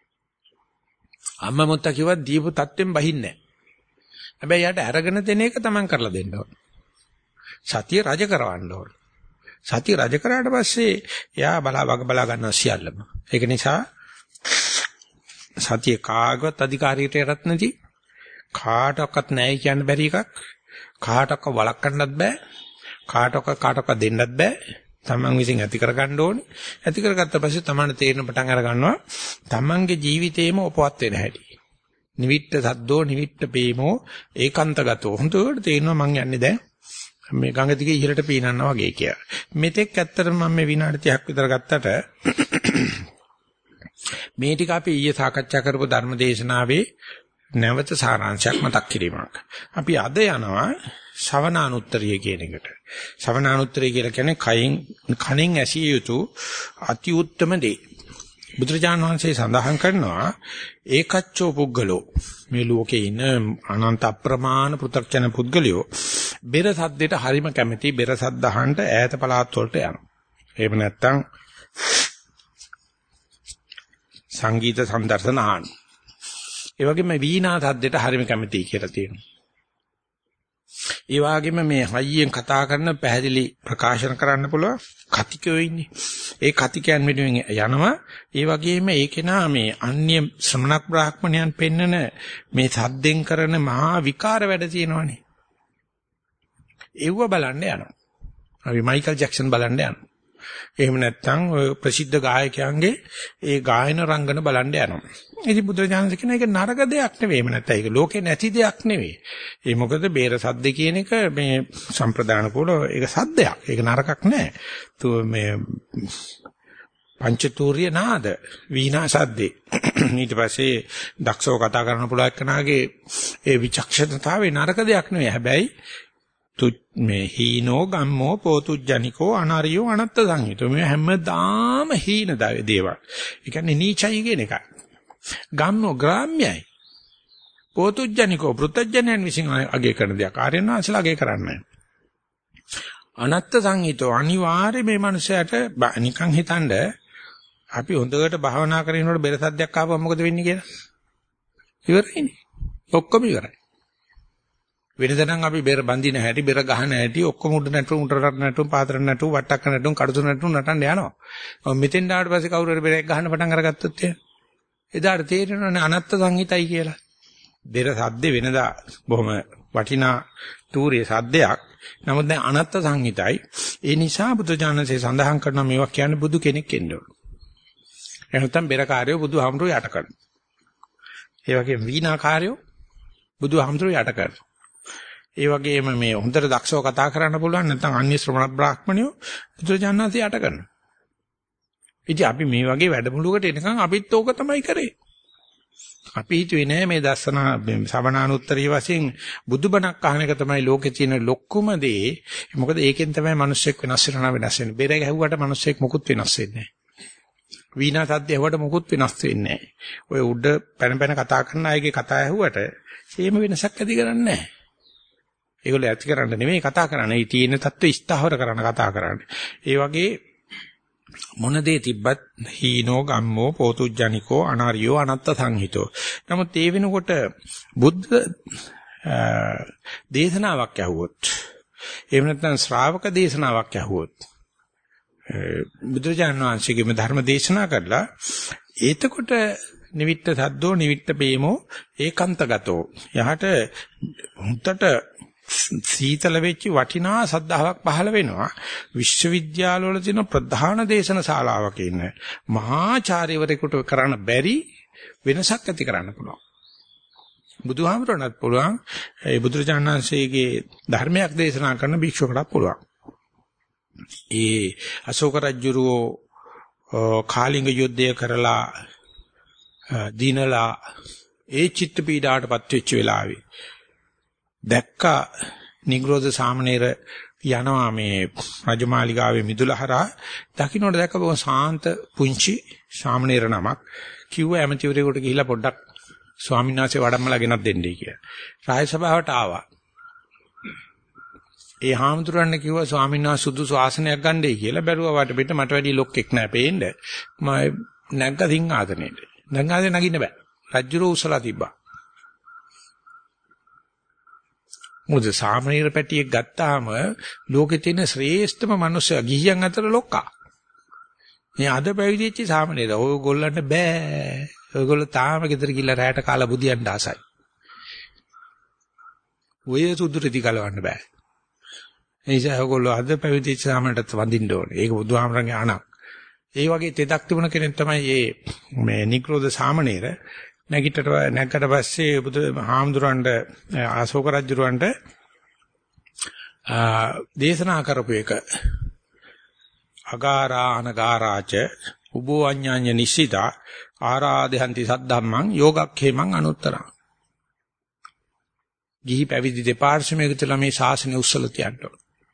අම්මා මුත්තා කිව්වත් දීපු තත්ත්වෙන් බහින්නේ නැහැ. හැබැයි යාට අරගෙන දෙන එක තමන් කරලා දෙන්න ඕන. සතිය රජ කරවන්න ඕන. සතිය රජ කරාට පස්සේ එයා බලා වග බලා ගන්නවා සියල්ලම. ඒක නිසා සතිය කාගවත් අධිකාරියට යටත් නැති කාටවත් නැහැ කියන්න බැරි එකක්. කාටවත් වළක්වන්නත් බෑ. කාටවත් කාටවත් දෙන්නත් බෑ. තමන් විසින් ඇති කරගන්න ඕනේ. ඇති කරගත්ත පස්සේ තමන්ට තේරෙන පටන් අර ගන්නවා තමන්ගේ ජීවිතේම උපවත් වෙන හැටි. නිවිට්ට සද්දෝ නිවිට්ට පේමෝ ඒකාන්තගතෝ. හොඳට තේරෙනවා මං යන්නේ දැන් මේ ගඟ දිගේ ඉහළට පීනන්නා වගේ කියලා. මෙතෙක් ඇත්තටම මම මේ විනාඩි තිහක් විතර ගත්තට මේ ටික අපි ඊයේ සාකච්ඡා කරපු ධර්මදේශනාවේ නැවත සාරාංශයක් මතක් කිරීමක්. අපි අද යනවා ශවනානුත්තරිය කියන එකට. ශවනානුත්තරිය කියලා කියන්නේ කයින් කණෙන් ඇසිය යුතු අති උත්තම දේ. බුදුරජාණන් වහන්සේ සඳහන් කරනවා ඒකච්චෝ පුද්ගලෝ මේ ලෝකේ ඉන්න අනන්ත අප්‍රමාණ පෘථග්ජන පුද්ගලයෝ බෙර සද්දේට හරිම කැමති බෙර සද්ද අහන්න ඈත පළාත් වලට යනවා. එහෙම නැත්නම් සංගීත සම්දර්ශන අහන්න. ඒ වගේම වීණා සද්දේට හරිම කැමතියි කියලා තියෙනවා. ඒ වගේම මේ හයියෙන් කතා කරන පැහැදිලි ප්‍රකාශන කරන්න පුළුවන් කතිකයෝ ඉන්නේ. ඒ කතිකයන් මෙදුවෙන් යනවා. ඒ වගේම ඒකේනා මේ අන්‍ය ශ්‍රමණක් බ්‍රාහ්මණයන් පෙන්නන මේ සද්දෙන් කරන මහා විකාර වැඩ තියෙනවනේ. ඒව බලන්න යනවා. අපි මයිකල් ජැක්සන් බලන්න යනවා. එහෙම නැත්නම් ඔය ප්‍රසිද්ධ ගායකයන්ගේ ඒ ගායන රංගන බලන්න යනවා. ඉතින් බුදුරජාණන් කියන එක නරක දෙයක් නෙවෙයි. එහෙම නැත්නම් ඒක ලෝකේ නැති දෙයක් නෙවෙයි. ඒ මොකද බේර සද්ද කියන එක මේ සම්ප්‍රදාන කුල ඒක සද්දයක්. ඒක නරකක් නෑ. තු මේ පංචතූර්ය නාද වීණා සද්දේ. ඊට පස්සේ දක්ෂව කතා කරන්න පුළුවන් කෙනාගේ ඒ විචක්ෂණතාවේ නරක දෙයක් නෙවෙයි. හැබැයි මේ හීනෝ ගම්මෝ පෝතුජ්ජනිකෝ අනාරියෝ අනත්ත සංහිතෝ මේ හැමදාම හීන දේවල්. ඒ කියන්නේ නීචයි කියන එකයි. ගම්මෝ ග්‍රාම්‍යයි. පෝතුජ්ජනිකෝ පෘතජ්ජනයන් විසින් අගය කරන දෙයක්. ආර්යයන් වහන්සේලා අගය කරන්නේ අනත්ත සංහිතෝ අනිවාර්යයෙන් මේ මනුස්සයාට නිකන් හිතනද අපි හොඳට භාවනා කරනකොට බෙර සද්දයක් ආවම මොකද වෙන්නේ කියලා. ඉවරයිනේ. ඔක්කොම ඉවරයි. වෙනදනම් අපි බෙර බඳින හැටි බෙර ගහන හැටි ඔක්කොම උඩ නැටුම් උඩ රට නැටුම් පාතර නැටුම් වට්ටක්ක නැටුම් කඩසු නැටුම් නටන්න යනවා. ඔව් මෙතෙන් ඩාට පස්සේ කවුරු හරි බෙරයක් ගහන්න පටන් අරගත්තොත් එදාට තේරෙනවනේ අනත්ත සංහිතයි කියලා. බෙර සද්දේ වෙනදා බොහොම වටිනා තූරිය සද්දයක්. නමුත් දැන් අනත්ත සංහිතයි. ඒ නිසා බුදුජානකසේ සඳහන් කරනවා මේවා කියන්නේ බුදු කෙනෙක් එන්න ඕන. එහෙනම් බෙරකාරයෝ බුදුහාමුදුරුවෝ යට කරනවා. ඒ වගේම වීණාකාරයෝ බුදුහාමුදුරුවෝ යට කරනවා. ඒ වගේම මේ හොඳට දක්ෂව කතා කරන්න පුළුවන් නැත්නම් අන්‍ය ශ්‍රමණ බ්‍රාහ්මණයෝ බුදුජානනාථය යට කරනවා. ඉතින් අපි මේ වගේ වැඩමුළුවකට එනකන් අපිත් ඕක තමයි කරේ. අපි හිතුවේ නෑ මේ දස්සන සවනානුත්තරිය වශයෙන් බුදුබණක් අහන එක තමයි ලෝකේ තියෙන ලොක්කම දේ. මොකද ඒකෙන් තමයි මිනිස්සෙක් වෙනස් වෙනවා වෙනස් වෙන්නේ. බෙර ගැහුවට මිනිස්සෙක් මුකුත් වෙනස් වෙන්නේ නෑ. වීණා සද්ද ඇහුවට මුකුත් වෙනස් වෙන්නේ නෑ. ඔය උඩ පැන පැන කතා කරන අයගේ කතා ඇහුවට එහෙම වෙනසක් ඇති කරන්නේ නෑ. ඒගොල්ලෝ ඇති කරන්න නෙමෙයි කතා කරන්නේ. ඒ තියෙන தত্ত্ব ස්ථාවර කරන කතා කරන්නේ. ඒ වගේ මොන දේ තිබ්බත් හීනෝ ගම්මෝ පෝතුජ්ජනිකෝ අනාරියෝ අනත්ත සංහිතෝ. නමුත් ඒ වෙනකොට බුද්ධ දේශනාවක් ඇහුවොත් එහෙම නැත්නම් ශ්‍රාවක දේශනාවක් ඇහුවොත් බුදුරජාණන් වහන්සේගේම ධර්ම දේශනා කරලා එතකොට නිවිට්ට සද්දෝ නිවිට්ට පේමෝ ඒකාන්තගතෝ යහට හුත්තට සීතල වෙච්ච වටිනා සද්ධාාවක් පහළ වෙනවා. විශ්වවිද්‍යාලවල තියෙන ප්‍රධාන දේශන ශාලාවක ඉන්න මහාචාර්යවරයෙකුට කරන්න බැරි වෙනසක් ඇති කරන්න පුළුවන්. බුදුහාමුදුරණත් පුළුවන්. ඒ බුදුරජාණන් වහන්සේගේ ධර්මයක් දේශනා කරන භික්ෂුවකටත් පුළුවන්. ඒ අශෝක රජුරෝ කාලිංග යුද්ධය කරලා දිනලා ඒ චිත්ත පීඩාවටපත් වෙච්ච වෙලාවේ දැක්කා නිග්‍රෝධ සාමණේර යනවා මේ රජමාලිගාවේ මිදුලහරා දකින්නට දැක්ක බොහොම සාන්ත පුංචි සාමණේර නමක් කිව්ව ඇමතිවරයෙකුට ගිහිල්ලා පොඩ්ඩක් ස්වාමීන් වහන්සේ වඩම්මලා ගෙනත් දෙන්නයි කියලා. රාජ සභාවට ආවා. ඒ හාමුදුරන් කිව්වා ස්වාමීන් වහන්සේ සුදුසු ආසනයක් ගන්නයි කියලා. බැලුවා වට පිට මට වැඩි ලොක්ෙක් නෑ පේන්න. මම නැග්ග සිංහාසනෙට. නැග්ගාසේ නගින්න බෑ. රජුරෝ උසලා තිබ්බා. මොකද සාමණේර පැටියෙක් ගත්තාම ලෝකේ තියෙන ශ්‍රේෂ්ඨම මිනිස්සයා ගිහියන් අතර ලොක්කා. මේ අද පැවිදිච්ච සාමණේර ඔයගොල්ලන්ට බෑ. ඔයගොල්ලෝ තාම ගෙදර ගිහලා රැයට කාලා බුදියන්න ආසයි. ඔය සුදු රෙදි ගලවන්න බෑ. ඒ නිසා ඔයගොල්ලෝ අද පැවිදිච්ච සාමණේරට වඳින්න ඕනේ. ඒක බුදුහාමරගේ අණක්. ඒ වගේ තෙදක් තිබුණ කෙනෙක් තමයි මේ මේ නිග්‍රෝධ සාමණේර. නැගිටට නැගකට පස්සේ බුදු හාමුදුරන්ට අශෝක රජුරවන්ට දේශනා කරපු එක. අගාරා අනගාරාච උබෝ අඤ්ඤාඤ්ඤ නිශ්චිතා ආරාධයන්ති සද්ධම්මං යෝගක්ඛේමං අනුත්තරං. ගිහි පැවිදි දෙපාර්ශ්වයක තුල මේ ශාසනය උස්සලා තියන්න ඕන.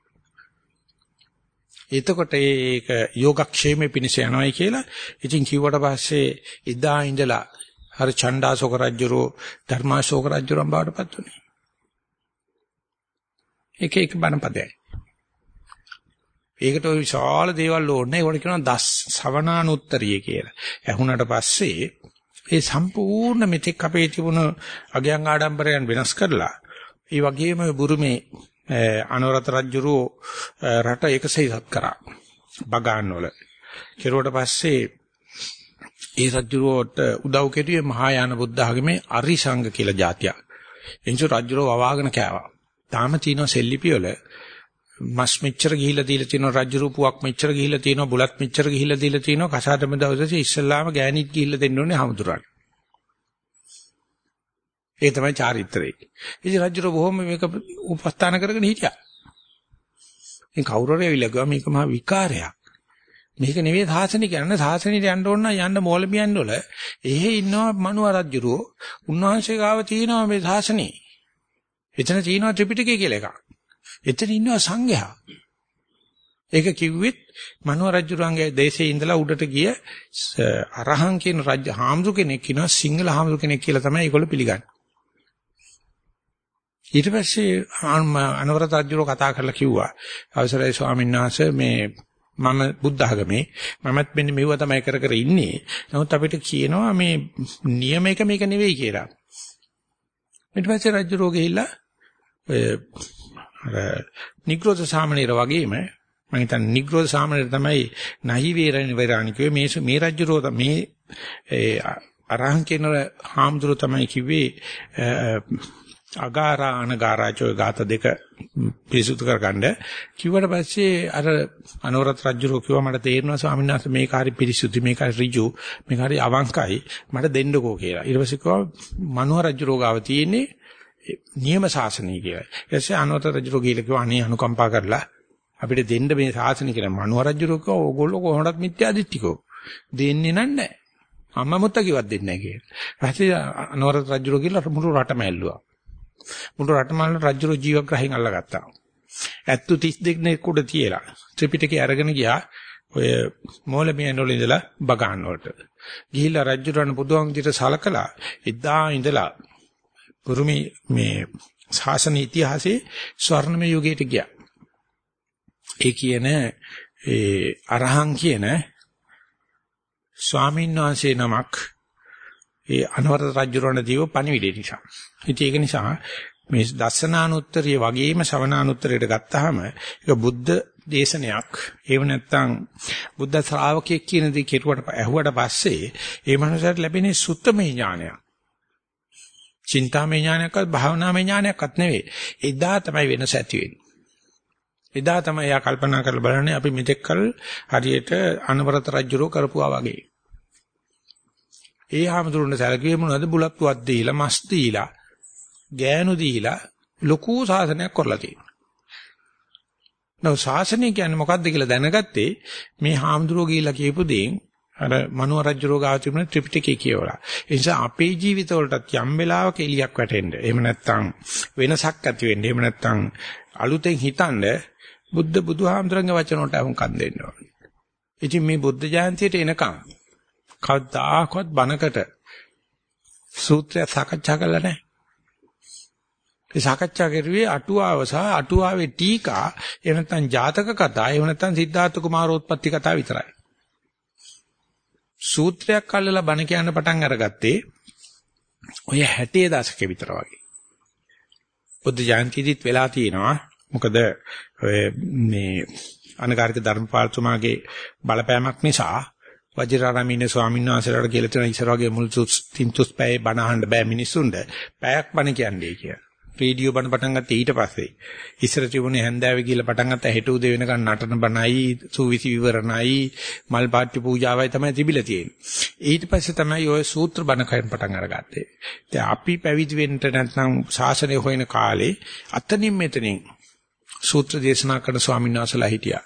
එතකොට ඒක යෝගක්ෂේමේ පිණිස යනවායි කියලා ඉතින් කිව්වට පස්සේ ඉදා ඉඳලා හර චණ්ඩාශෝක රජුරෝ ධර්මාශෝක රජුරන් බවට පත් වුණේ. එක එක බණපදයයි. ඒකට ඔය විශාල දේවල් ඕනේ. ඒවට කියනවා දස් සවනානුත්තරිය කියලා. ඇහුණට පස්සේ ඒ සම්පූර්ණ මෙතෙක් අපේ තිබුණ අගයන් ආඩම්බරයන් වෙනස් කරලා ඒ වගේම බුරුමේ අනුරත රජුරෝ රට එකසෙයිසත් කරා. බගාන් වල. කෙරුවට පස්සේ ඒ රජුරෝට උදව් කෙරුවේ මහායාන බුද්ධ ආගමේ අරිසංඝ කියලා જાතියක්. එනිසු රජුරෝ වවාගෙන කෑවා. තාම තියෙනවා සෙල්ලිපිවල මස් මෙච්චර ගිහිලා දීලා තියෙනවා රජුරුපුවක් මෙච්චර ගිහිලා තියෙනවා බුලත් මෙච්චර ගිහිලා දීලා තියෙනවා කසාදම දවසේ ඉස්සල්ලාම ගෑණිත් ගිහිලා දෙන්න ඕනේ හමුදුරන්. ඒ තමයි චාරිත්‍රය. ඉතින් රජුර බොහොම මේක උපස්ථාන කරගෙන හිටියා. ඉතින් කවුරුරේ ඇවිල්ලා ගියා මේක මහා විකාරයක්. මේක නෙවෙයි සාසනික යන්න සාසනිට යන්න ඕන නම් යන්න මෝලබියන් වල එහෙ ඉන්නවා මනුව රජුරෝ උන්වහන්සේ ගාව තියෙනවා මේ සාසනේ. එතන තියෙනවා ත්‍රිපිටකය කියලා එකක්. එතන ඉන්නවා සංඝයා. ඒක කිව්වෙත් මනුව රජුරන්ගේ දේශේ ඉඳලා උඩට ගිය අරහං කියන රජ හාමුදුර කෙනෙක් ඉන්නවා සිංහල හාමුදුර කෙනෙක් කියලා තමයි ඒගොල්ලෝ පිළිගන්නේ. ඊට පස්සේ අනවරත රජුරෝ කතා කරලා කිව්වා අවසරයි ස්වාමීන් වහන්සේ මේ මම බුද්ධ ආගමේ මමත් මෙන්න මෙව තමයි කර කර ඉන්නේ. නමුත් අපිට කියනවා මේ නියමයක මේක නෙවෙයි කියලා. ඊට පස්සේ රජුරෝ ගිහිල්ලා ඔය අර නිග්‍රෝධ සාමණේර වගේම මම හිතන්නේ නිග්‍රෝධ සාමණේර තමයි නහි වේරණ වේරාණිකේ මේ මේ රජුරෝ මේ අරහං කියන හාමුදුරුවෝ තමයි කිව්වේ අගාරා අනගාරාචෝ ගාත දෙක පිරිසුදු කරගන්න කිව්වට පස්සේ අර අනුරත් රජුරෝ කිව්වා මට තේරෙනවා ස්වාමීන් වහන්සේ මේක හරි පිරිසුදු මේක හරි ඍජු මේක හරි අවංකයි මට දෙන්නකෝ කියලා. ඊට පස්සේ කිව්වා මනුව රජුරෝ ගාව තියෙන්නේ නියම ශාසනය කියලා. ඊට පස්සේ අනුරත් රජුරෝ කියලා කිව්වා අනේ අනුකම්පා කරලා අපිට දෙන්න මේ ශාසනය කියලා. මනුව රජුරෝ කිව්වා ඕගොල්ලෝ කොහොමවත් මිත්‍යා දිට්ඨිකෝ දෙන්නේ නැහැ. අම්මා මුත්තා කිව්වත් දෙන්නේ නැහැ කියලා. ඊපස්සේ අනුරත් රජුරෝ කියලා මුළු රටම ඇල්ලුවා. මුළු රටම රජුරෝ ජීවග්‍රහයෙන් අල්ලගත්තා. ඇත්තු තිස් දෙනෙක් උඩ තියලා ත්‍රිපිටකය අරගෙන ගියා ඔය මෝලමියන් වල ඉඳලා බගාන් වලට. ගිහිල්ලා රජුරන් බුදුන් විදිහට සලකලා එදා ඉඳලා පුරුමි මේ ශාසන ඉතිහාසයේ ස්වර්ණමය යුගයට ගියා. ඒ කියන ඒ අරහං කියන ස්වාමීන් වහන්සේ නමක් ඒ අනවරත රජුරණ දීව පණිවිඩය නිසා. ඉතින් ඒක නිසා මේ දසනානුත්තරිය වගේම ශවනානුත්තරියට ගත්තාම ඒක බුද්ධ දේශනයක්. ඒව නැත්තම් බුද්ධ ශ්‍රාවකයෙක් කියන දේ කෙරුවට ඇහුවට පස්සේ ඒ මනුස්සයාට ලැබෙන්නේ සුත්තමේ ඥානයක්. චින්තාමේ ඥානයක්වත් භාවනාමේ ඥානයක්වත් නෙවෙයි. එදා තමයි වෙනස ඇති වෙන්නේ. එදා තමයි යා කල්පනා කරලා බලන්නේ අපි මෙතෙක් කල හරියට අනවරත රජුරෝ කරපුවා වගේ. ඒ හැමතුරුන්ට සැලකුවේ මොනවද? බුලත්තුවක් දීලා, මස් දීලා, ගෑනු දීලා ලොකු ශාසනයක් කරලා තියෙනවා. නෝ ශාසනය කියන්නේ මොකක්ද කියලා දැනගත්තේ මේ හාමුදුරුවෝ ගිහිල්ලා කියපු දේෙන් අර මනුව රජුරෝ ගාව තිබුණ ත්‍රිපිටකය කියවලා. ඒ නිසා අපේ ජීවිතවලටත් යම් වෙලාවක එලියක් වැටෙන්න. එහෙම නැත්නම් වෙනසක් ඇති වෙන්න. එහෙම නැත්නම් අලුතෙන් හිතන්න බුද්ධ බුදුහාමුදුරන්ගේ වචන වලට අහුම්කම් දෙන්න ඕනේ. ඉතින් මේ බුද්ධ ජයන්තියට එනකම් කවදාකවත් බණකට සූත්‍රය සාකච්ඡා කළා නැහැ. ඒ සාකච්ඡා කරුවේ අටුවාව සහ අටුවාවේ ටීකා එහෙම නැත්නම් ජාතක කතා එහෙම නැත්නම් සිද්ධාර්ථ කුමාරෝත්පත්ති කතා විතරයි. සූත්‍රයක් අල්ලලා බණ කියන්න පටන් අරගත්තේ ඔය හැටේ දශකේ විතර වගේ. බුද්ධ ජයන්තිදිත් වෙලා තියෙනවා. මොකද මේ අනගාരിക ධර්මපාලතුමාගේ බලපෑමක් නිසා වජිරාරාමීන ස්වාමීන් වහන්සේලාට කියලා තියෙන ඉස්සර වගේ මුල් තුස් තින් තුස් පැය බණ අහන්න බෑ මිනිස්සුන්ට. පැයක් බණ කියන්නේ කියලා. රේඩියෝ බණ පටන් ගත්තේ ඊට පස්සේ. ඉස්සර තිබුණේ හැන්දෑවේ කියලා පටන් ගත්ත හෙට උදේ වෙනකන් නටන බණයි, සූවිසි විවරණයි, මල් පාට්ටි පූජාවයි තමයි තිබිලා තියෙන්නේ. ඊට පස්සේ තමයි ඔය සූත්‍ර බණ කයන් පටන් අරගත්තේ. දැන් අපි පැවිදි වෙන්න නැත්නම් ශාසනය හොයන කාලේ අතනින් මෙතනින් සූත්‍ර දේශනා කරන ස්වාමීන් වහන්සේලා හිටියා.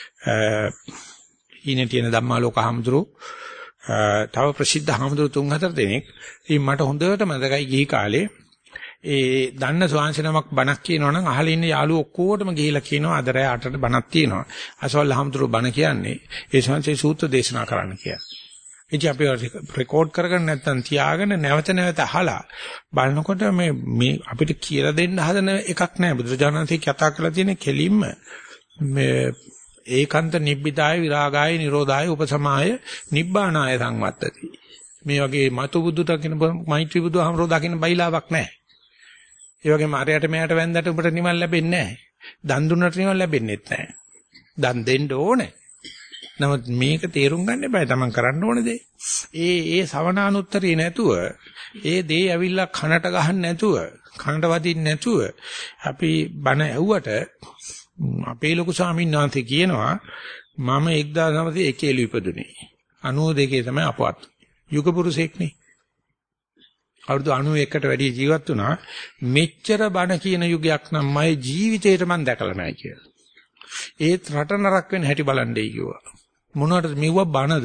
ඊනේ තියෙන ධම්මාලෝක හාමුදුරුවෝ තව ප්‍රසිද්ධ හාමුදුරුවෝ තුන් හතර දෙනෙක්. ඉතින් මට හොඳට මතකයි ගිහි කාලේ ඒ දන්න ස්වාංශනමක් බණක් කියනවා නම් අහලා ඉන්න යාළුවෝ ඔක්කොටම ගිහිලා කියනවා අද රෑ අටට බණක් තියෙනවා. අසවල් හාමුදුරුවෝ බණ කියන්නේ ඒ ස්වාංශේ සූත්‍ර දේශනා කරන්න කියලා. ඉතින් අපි රෙකෝඩ් කරගෙන නැත්තම් තියාගෙන නැවත නැවත අහලා බලනකොට මේ මේ අපිට කියලා දෙන්න හදන එකක් නෑ. බුදුරජාණන්සේ කතා කරලා තියෙන කෙලින්ම මේ ඒකාන්ත නිබ්බිදාය විරාගාය නිරෝධාය උපසමාය නිබ්බානාය සංවත්තති. මේ වගේ මතු බුදු දකින්න මෛත්‍රී බුදුහමරෝ දකින්න බයිලාවක් නැහැ. ඒ වගේම අරයට මෙයාට වැන්දට උඹට නිවන් ලැබෙන්නේ නැහැ. දන් දුන්නට නිවන් ලැබෙන්නේත් නැහැ. දන් දෙන්න ඕනේ. නමුත් මේක තේරුම් ගන්න එපා. තමන් කරන්න ඕන දේ. ඒ ඒ සවනානුත්තරේ නැතුව ඒ දේ ඇවිල්ලා කනට ගහන්න නැතුව කනට වදින්න නැතුව අපි බණ ඇහුවට අපේ ලොකු ස්වාමීන් වහන්සේ කියනවා මම එක්දාස් නවසිය එකේ ඉපදුනේ. අනූ දෙකේ තමයි අපවත්. යුග පුරුෂෙක්නේ. අවුරුදු අනූ එකකට වැඩි ජීවත් වුණා. මෙච්චර බණ කියන යුගයක් නම් මගේ ජීවිතේට මම දැකලා නැහැ කියලා. ඒත් රට නරක වෙන හැටි බලන්නේ කිව්වා. මොනවටද මෙව්ව බණද?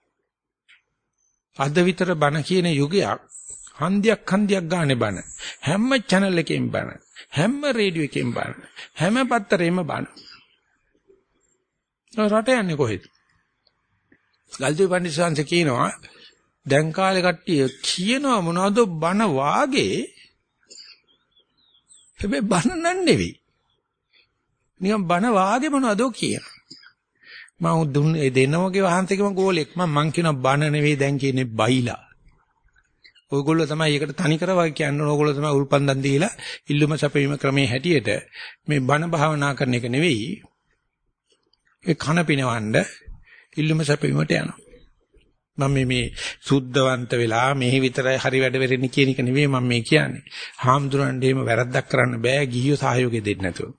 අද විතර බණ කියන යුගයක් හන්දියක් හන්දියක් ගානේ බණ. හැම channel එකෙන් බණ. හැම රේඩියෝ එකෙන් බණ. හැම පත්තරෙම බණ. රට යන්නේ කොහෙද? ගල්දුව පඬිස්සන්ස කියනවා දැන් කාලේ කට්ටිය කියනවා මොනවද බණ වාගේ හැබැයි බණ නන් නෙවෙයි. නිකන් බණ වාගේ මොනවද කියනවා. මම දුන්න ඒ දෙන්නමගේ වහන්සේකම ගෝලෙක් මම මං කියනවා බණ නෙවෙයි දැන් කියන්නේ බයිලා. ඔයගොල්ලෝ තමයි ඒකට තනි කරවා කියන්නේ. ඔයගොල්ලෝ තමයි උල්පන්දන් දීලා ඉල්ලුම සැපීම ක්‍රමයේ හැටියට මේ බණ භාවනා කරන එක නෙවෙයි. ඒ කන පිනවන්න ඉල්ලුම සැපීමට යනවා. මම මේ මේ සුද්ධවන්ත වෙලා මෙහි විතරයි හරි වැඩ වෙරෙන්නේ කියන එක නෙවෙයි මම මේ කියන්නේ. හාමුදුරන්ට එහෙම වැරද්දක් කරන්න බෑ ගිහියෝ සහයෝගය දෙන්න නැතුව.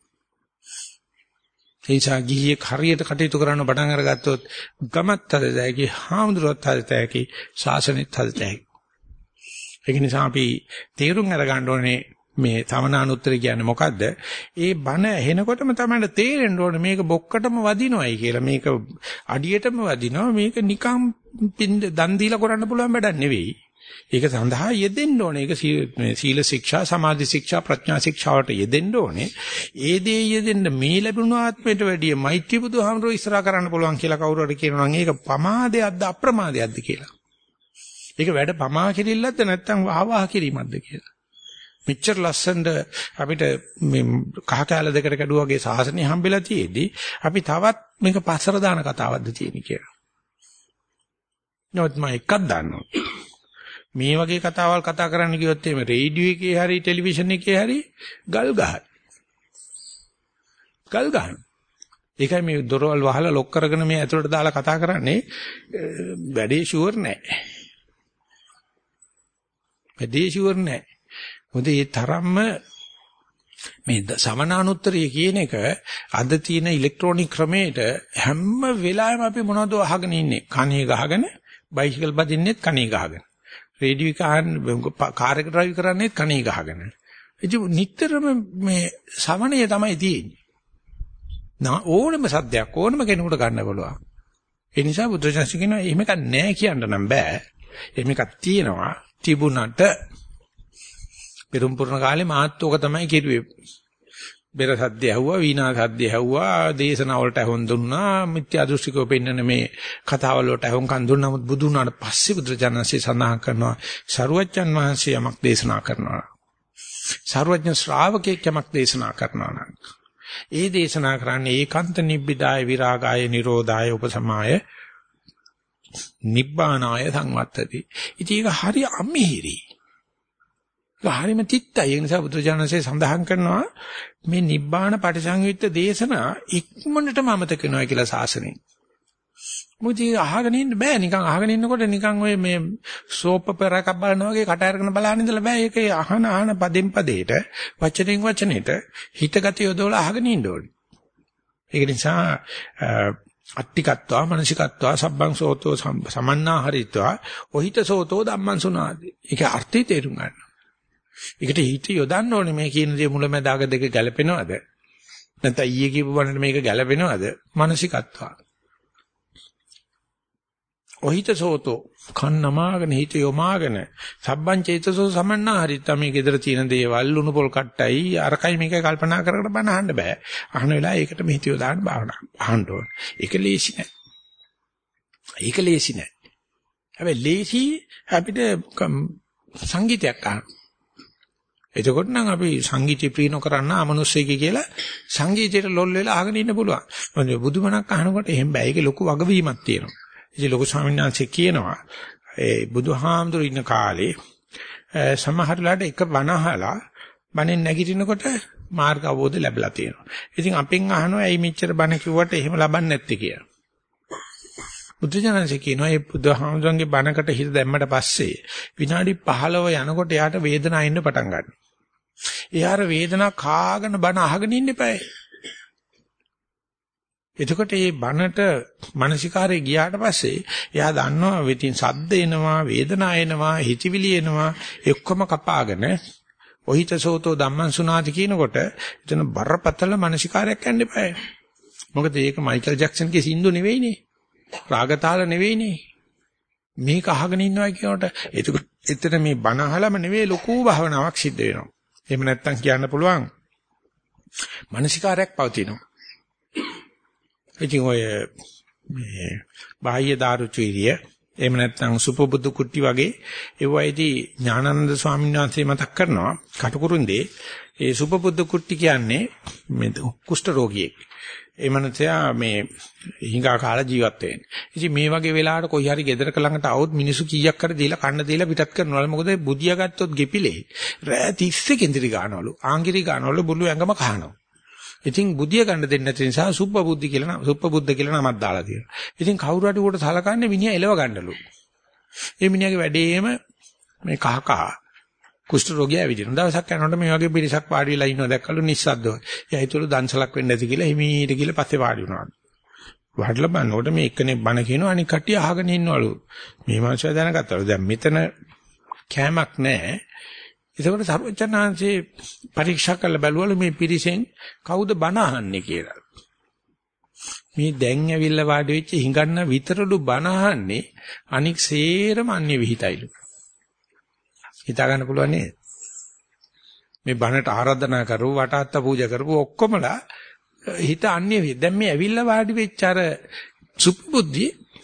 ඒ නිසා ගිහියෙක් හරියට කටයුතු කරන්න පටන් අරගත්තොත් ගමත් හදතැකි හාමුදුරුවත් හදතැකි ශාසනෙත් හදතැකි. ඒක නිසා අපි තේරුම් අරගන්න ඕනේ මේ සමනානුත්තර කියන්නේ මොකද්ද? ඒ බණ ඇහෙනකොටම තමයි තේරෙන්න ඕනේ මේක බොක්කටම වදිනවයි කියලා. මේක අඩියටම වදිනවා. මේක නිකම් දන් දීලා කරන්න පුළුවන් වැඩක් නෙවෙයි. ඒක සඳහා යෙදෙන්න ඕනේ. ඒක සීල ශික්ෂා, සමාධි ශික්ෂා, ප්‍රඥා ශික්ෂාවට යෙදෙන්න ඕනේ. ඒ දේ යෙදෙන්න මේ ලැබුණු ආත්මයට වැඩිය මෛත්‍රී බුදුහාමරෝ ඉස්සරහා කරන්න පුළුවන් කියලා කවුරු හරි කියනවා නම් ඒක පමාදයක්ද අප්‍රමාදයක්ද කියලා. ඒක වැඩ පමා කිරිල්ලක්ද නැත්නම් වහවහ කිරීමක්ද කියලා. මෙච්චර ලස්සනට අපිට මේ කහ කැල දෙකට කැඩුවා වගේ සාසනය හම්බෙලා තියෙද්දි අපි තවත් මේක පස්සර දාන කතාවක්ද තියෙන්නේ කියලා. නමුත් මම එකක් දන්නවා. මේ වගේ කතාවල් කතා කරන්න ගියොත් එimhe රේඩියෝ එකේ හරි ටෙලිවිෂන් එකේ හරි ගල් ගහන. ගල් ගහන. ඒකයි මේ දොරවල් වහලා ලොක් කරගෙන මේ ඇතුළට දාලා කතා කරන්නේ වැඩේ ෂුවර් නැහැ. වැඩේ ෂුවර් නැහැ. මොකද මේ තරම්ම මේ සමනානුත්තරය කියන එක අද තියෙන ඉලෙක්ට්‍රොනික ක්‍රමයට හැම වෙලාවෙම අපි මොනවද අහගෙන ඉන්නේ? කණේ ගහගෙන, බයිසිකල් බදින්නෙත් කණේ ගහගෙන. රේඩියෝ කාර් කාර් එක ඩ්‍රයිව් කරන්නේත් කණේ ගහගෙන. ඉතින් නිතරම මේ සමනය තමයි තියෙන්නේ. නා ඕනම සද්දයක් ඕනම කෙනෙකුට ගන්න පුළුවන්. ඒ නිසා බුදුසසුන කියනවා එහෙම එකක් නැහැ කියන්න නම් බෑ. එහෙම එකක් තියෙනවා. තිබුණට පෙරම් පුරන කාලේ මාත් ඔක තමයි කිරුවේ. බෙර සද්ද ඇහුවා, වීණා සද්ද ඇහුවා, දේශනා වලට ඇහුම් දුන්නා, මිත්‍යා දෘෂ්ටිකෝ පෙන්නන මේ කතාවල් වලට ඇහුම් කන් දුන්නා. නමුත් බුදු වුණාට පස්සේ බුදුරජාණන්සේ සඳහන් කරනවා සරුවච්චන් වහන්සේ යමක් දේශනා කරනවා. සරුවච්චන් ශ්‍රාවකෙක් යමක් දේශනා කරනවා නම් ඒ දේශනා කරන්නේ ඒකාන්ත නිබ්බිදාය විරාගාය නිරෝධාය උපසමාය නිබ්බානාය සංවත්තති. ඉතින් ඒක හරි අමිහිරි. හරිම තිත්තයි. ඒ නිසා බුදුරජාණන්සේ සඳහන් කරනවා මේ නිබ්බාන පටිසංයුක්ත දේශනා ඉක්මනටම අමතක වෙනවා කියලා ශාසනයෙන්. මොකද අහගෙන ඉන්න බෑ නිකන් අහගෙන ඉන්නකොට නිකන් ඔය මේ සෝප් ඔපෙරා එකක් බලනවා වගේ කට අරගෙන බලන්න ඉඳලා බෑ ඒකේ අහන අහන පදෙන් පදේට වචනෙන් වචනෙට හිතගතිය යොදවලා අහගෙන ඉන්න ඕනේ. ඒක නිසා අට්ටිකත්වා මනසිකත්වා සබ්බං සෝතෝ සමන්නා හරිත්වා ඔහිත සෝතෝ ධම්මං සුනාති. ඒක අර්ථය තේරුම් ගන්න. ඒකට හිත යොදන්න ඕනේ මේ කියන දේ මුලැමැදාග දෙක ගැලපෙනවද? නැත්නම් ඊයේ කියපු වණට මේක ගැලපෙනවද? මනසිකත්වා. ඔහිත සෝතෝ කන්නමාගෙන හිත යොමාගෙන සබ්බං චේතසෝ සමන්නා හරිත්වා මේ gedara තියෙන දේවල් ලුණු පොල් කට්ටයි අරකයි මේකයි කල්පනා කර කර බන අහන්න බෑ. අහන වෙලාව ඒකට මේ හිත යොදාන්න භාවනා අහන්න ඕන. ඒක ලේසි නෑ. ඒක ලේසි නෑ. හැබැයි ලේසි අපිට සංගීතයක් අහන්න. එතකොට නම් අපි සංගීතය ප්‍රිය නොකරන අමනුෂ්‍යයෙක් කියලා සංගීතයට ලොල් වෙලා අහගෙන ඉන්න පුළුවන්. මොකද බුදුමනක් අහනකොට එහෙම බෑ. ඒකේ ලොකු වගවීමක් තියෙනවා. ඉතින් ලොකු ස්වාමීන් වහන්සේ කියනවා ඒ බුදුහාමුදුරු ඉන්න කාලේ සමහරලාට එක බණ අහලා බණෙන් නැගිටිනකොට මාර්ග අවබෝධ ලැබලා තියෙනවා. ඉතින් අපෙන් අහනවා ඇයි මෙච්චර බණ කිව්වට එහෙම ලබන්නේ නැත්තේ කියලා. බුදුජානක කියනවා මේ බුදුහාමුදුරන්ගේ බණකට හිත දැම්මට පස්සේ විනාඩි පහළොව යනකොට යාට වේදනාව එන්න පටන් ගන්නවා. එයාර වේදනාව කාගෙන බණ අහගෙන ඉන්න එපායි. එතකොට මේ බනට මානසිකාරේ ගියාට පස්සේ එයා දන්නවා විතින් සද්ද එනවා වේදනාව එනවා හිතවිලි එනවා එක්කම කපාගෙන ඔහිතසෝතෝ ධම්මං සුනාති කියනකොට එතන බරපතල මානසිකාරයක් යන්න එපායි. මොකද ඒක මයිකල් ජැක්සන්ගේ සින්දු නෙවෙයිනේ. රාගතාල නෙවෙයිනේ. මේක අහගෙන ඉන්නවා කියනකොට එතකොට එතන මේ බන අහලම නෙවෙයි ලොකු භාවනාවක් සිද්ධ වෙනවා. එහෙම නැත්තම් කියන්න පුළුවන් මානසිකාරයක් පවතිනවා. ඉතින් ඔය මේ බාහ්‍ය දාරුචීරිය එහෙම නැත්නම් සුපබුදු කුට්ටි වගේ ඒවයිදී ඥානানন্দ ස්වාමීන් වහන්සේ මතක් කරනවා කටුකුරුන්දේ ඒ සුපබුදු කුට්ටි කියන්නේ මේ කුෂ්ඨ රෝගියෙක්. ඒ මනසයා මේ හිඟා කාලා ජීවත් වෙන්නේ. ඉතින් මේ වගේ වෙලාවට කොයි හරි ගෙදරක ළඟට આવොත් මිනිස්සු කීයක් කර දීලා කන්න දීලා පිටත් කරනවලු. මොකද බුදියා ගත්තොත් ගෙපිලේ. රෑ තිස්සේ කෙන්දිරි ගන්නවලු. ආංගිරි ගන්නවලු බුළු ඇඟම කහනවා. ඉතින් බුදිය ගන්න දෙන්නේ නැති නිසා සුප්පබුද්ධි කියලා නම සුප්පබුද්ධ කියලා නමක් දාලා තියෙනවා. ඉතින් කවුරු හරි උකට සලකන්නේ මිනිහා එලව ගන්නලු. ඒ මිනිහාගේ වැඩේම මේ කහ කහ කුෂ්ඨ රෝගියා ඇවිදින. දවසක් යනකොට මේ වගේ පිරිසක් වාඩි වෙලා ඉන්නවා දැක්කලු නිස්සද්දව. එයා හිතුවලු දන්සලක් වෙන්න ඇති කියලා හිමීට කියලා පස්සේ වාඩි වුණා. වාඩිලා බලනකොට මේ එක්කෙනෙක් බණ කියනවා අනික කට්ටිය අහගෙන ඉන්නවලු. මේ මාංශය දැනගත්තලු. දැන් මෙතන කෑමක් නැහැ. ඒකෝට සර්වචනාංශේ පරීක්ෂා කරලා බැලුවලු මේ පිරිසෙන් කවුද බණ අහන්නේ කියලා. මේ දැන් ඇවිල්ලා වාඩි වෙච්ච හිඟන්න විතරලු බණ අහන්නේ අනික් සේරම අන්‍ය විහිතයිලු. හිතා ගන්න පුළුවන් නේද? මේ බණට ආරාධනා කරව වටාත්ත පූජා කරපු ඔක්කොමලා හිත අන්‍ය විහිද. දැන් මේ ඇවිල්ලා වාඩි වෙච්ච අර සුප්පුද්ධි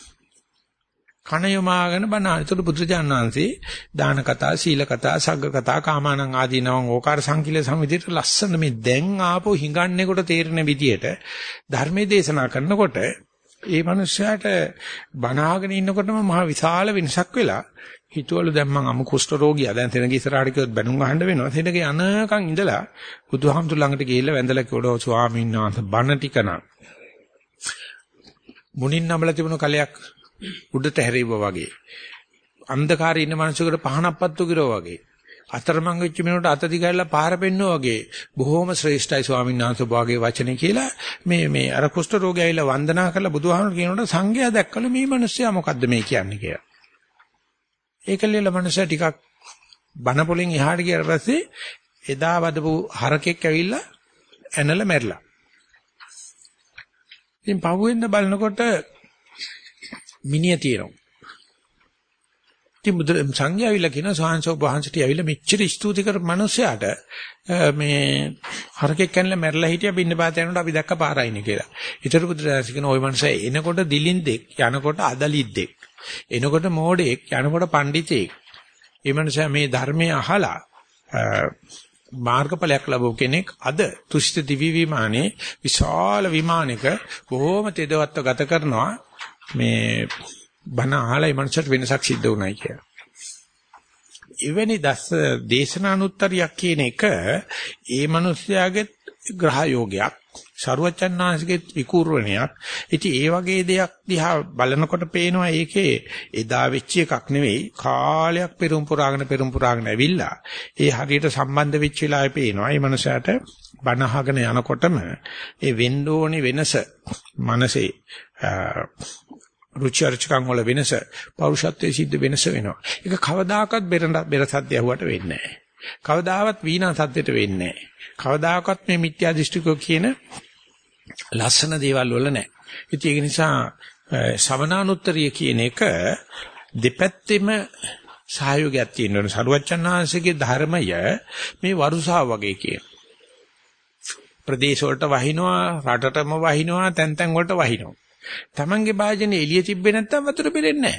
කණ යොමාගෙන බණ අතට බුදුරජාණන් වහන්සේ දාන කතා, සීල කතා, සග්ග කතා, කාමානං ආදීනවං ඕකාර සංකීල සමිතියට ලස්සන මේ දැන් ආපහු හිඟන්නේකොට තේරෙන විදියට ධර්මයේ දේශනා කරනකොට ඒ මනුස්සයාට බණ අහගෙන ඉන්නකොටම මහ විශාල වෙනසක් වෙලා හිතවලු දැන් මං අමු කුෂ්ඨ රෝගියා දැන් තැනක ඉස්සරහට කියොත් බැනුම් අහන්න වෙනවා. තැනක යනකම් ඉඳලා බුදුහාමුදුර ළඟට ගිහිල්ලා වැඳලා කිව්වලු ස්වාමීන් වහන්සේ බණ ටික නම් මුණින් නමලා තිබුණු කලයක් උඩට හැරෙවුවා වගේ අන්ධකාරයේ ඉන්න මිනිසෙකුට පහනක් පත්තු කිරෝ වගේ අතරමං වෙච්ච මිනිහට අත දිගහැරලා පාර පෙන්නවා වගේ බොහොම ශ්‍රේෂ්ඨයි ස්වාමීන් වහන්සේ වාගේ වචනේ කියලා මේ මේ අර කුෂ්ඨ රෝගය ඇවිල්ලා වන්දනා කරලා බුදුහාමුදුරු කියනකොට සංඝයා දැක්කලු මේ මිනිස්සයා මොකද්ද මේ කියන්නේ කියලා. ඒකලියල මිනිස්සයා ටිකක් බන පොලෙන් එහාට ගියාට පස්සේ එදා වදපු හරකෙක් ඇවිල්ලා ඇනලා මැරිලා. ඉතින් පහුවෙන්ද බලනකොට මිනිය තියෙනවා. ඉතින් බුදු සංඝයා ඇවිල්ලා කියන සෝහන්සෝ වහන්සේට ඇවිල්ලා මෙච්චර ස්තුති කර මිනිස්සයාට මේ හරකෙක් කනලා මැරලා හිටියා බින්න පාත යනකොට අපි දැක්ක පාරයිනේ කියලා. ඊතර බුදුරජාණන් කියන ওই මනුස්සයා එනකොට දිලින්දෙක් යනකොට අදලිද්දෙක්. එනකොට මෝඩෙක් යනකොට පඬිතෙක්. මේ මනුස්සයා මේ ධර්මයේ අහලා මාර්ගඵලයක් ලැබුව කෙනෙක් අද තුෂ්ඨ දිවි විමානේ විශාල විමානයක බොහොම තෙදවත්ව ගත කරනවා. මේ බණ අහලා මේ මනුස්සයට වෙනසක් සිද්ධ වුණයි කියලා. එවැනි දස දේශනානුත්තරියක් කියන එක ඒ මනුස්සයාගේ ග්‍රහ යෝගයක් සරුවචන්නාංශගේ විකූර්ණයක්. ඉතින් ඒ වගේ දෙයක් දිහා බලනකොට පේනවා ඒකේ එදා වෙච්ච එකක් නෙවෙයි කාලයක් පෙරම් පුරාගෙන පෙරම් පුරාගෙන ඇවිල්ලා ඒ හරියට සම්බන්ධ වෙච්ච වෙලාවේ පේනවා මේ මනුස්සයාට බණ අහගෙන යනකොටම ඒ වෙන්න ඕනේ වෙනස මනසේ රුචි අරුචිකම් වල වෙනස පෞරුෂත්වයේ සිද්ධ වෙනස වෙනවා. ඒක කවදාකවත් බෙර බෙර සද්ද ඇහුවට වෙන්නේ නැහැ. කවදාවත් වීණා සද්දෙට වෙන්නේ නැහැ. කවදාකවත් මේ මිත්‍යා දෘෂ්ටිකෝ කියන ලස්සන දේවල් වල නැහැ. ඉතින් ඒක නිසා ශ්‍රවණානුත්තරිය කියන එක දෙපැත්තෙම සහයෝගයක් තියෙන්න ඕනේ. සරුවච්චන්හන්සේගේ ධර්මය මේ වරුසාව වගේ කියන. ප්‍රදේශ වලට වහිනවා, රටටම වහිනවා, තැන් තැන් වලට වහිනවා. Tamange භාජනේ එළිය තිබ්බේ නැත්තම් වතුර පිරෙන්නේ නැහැ.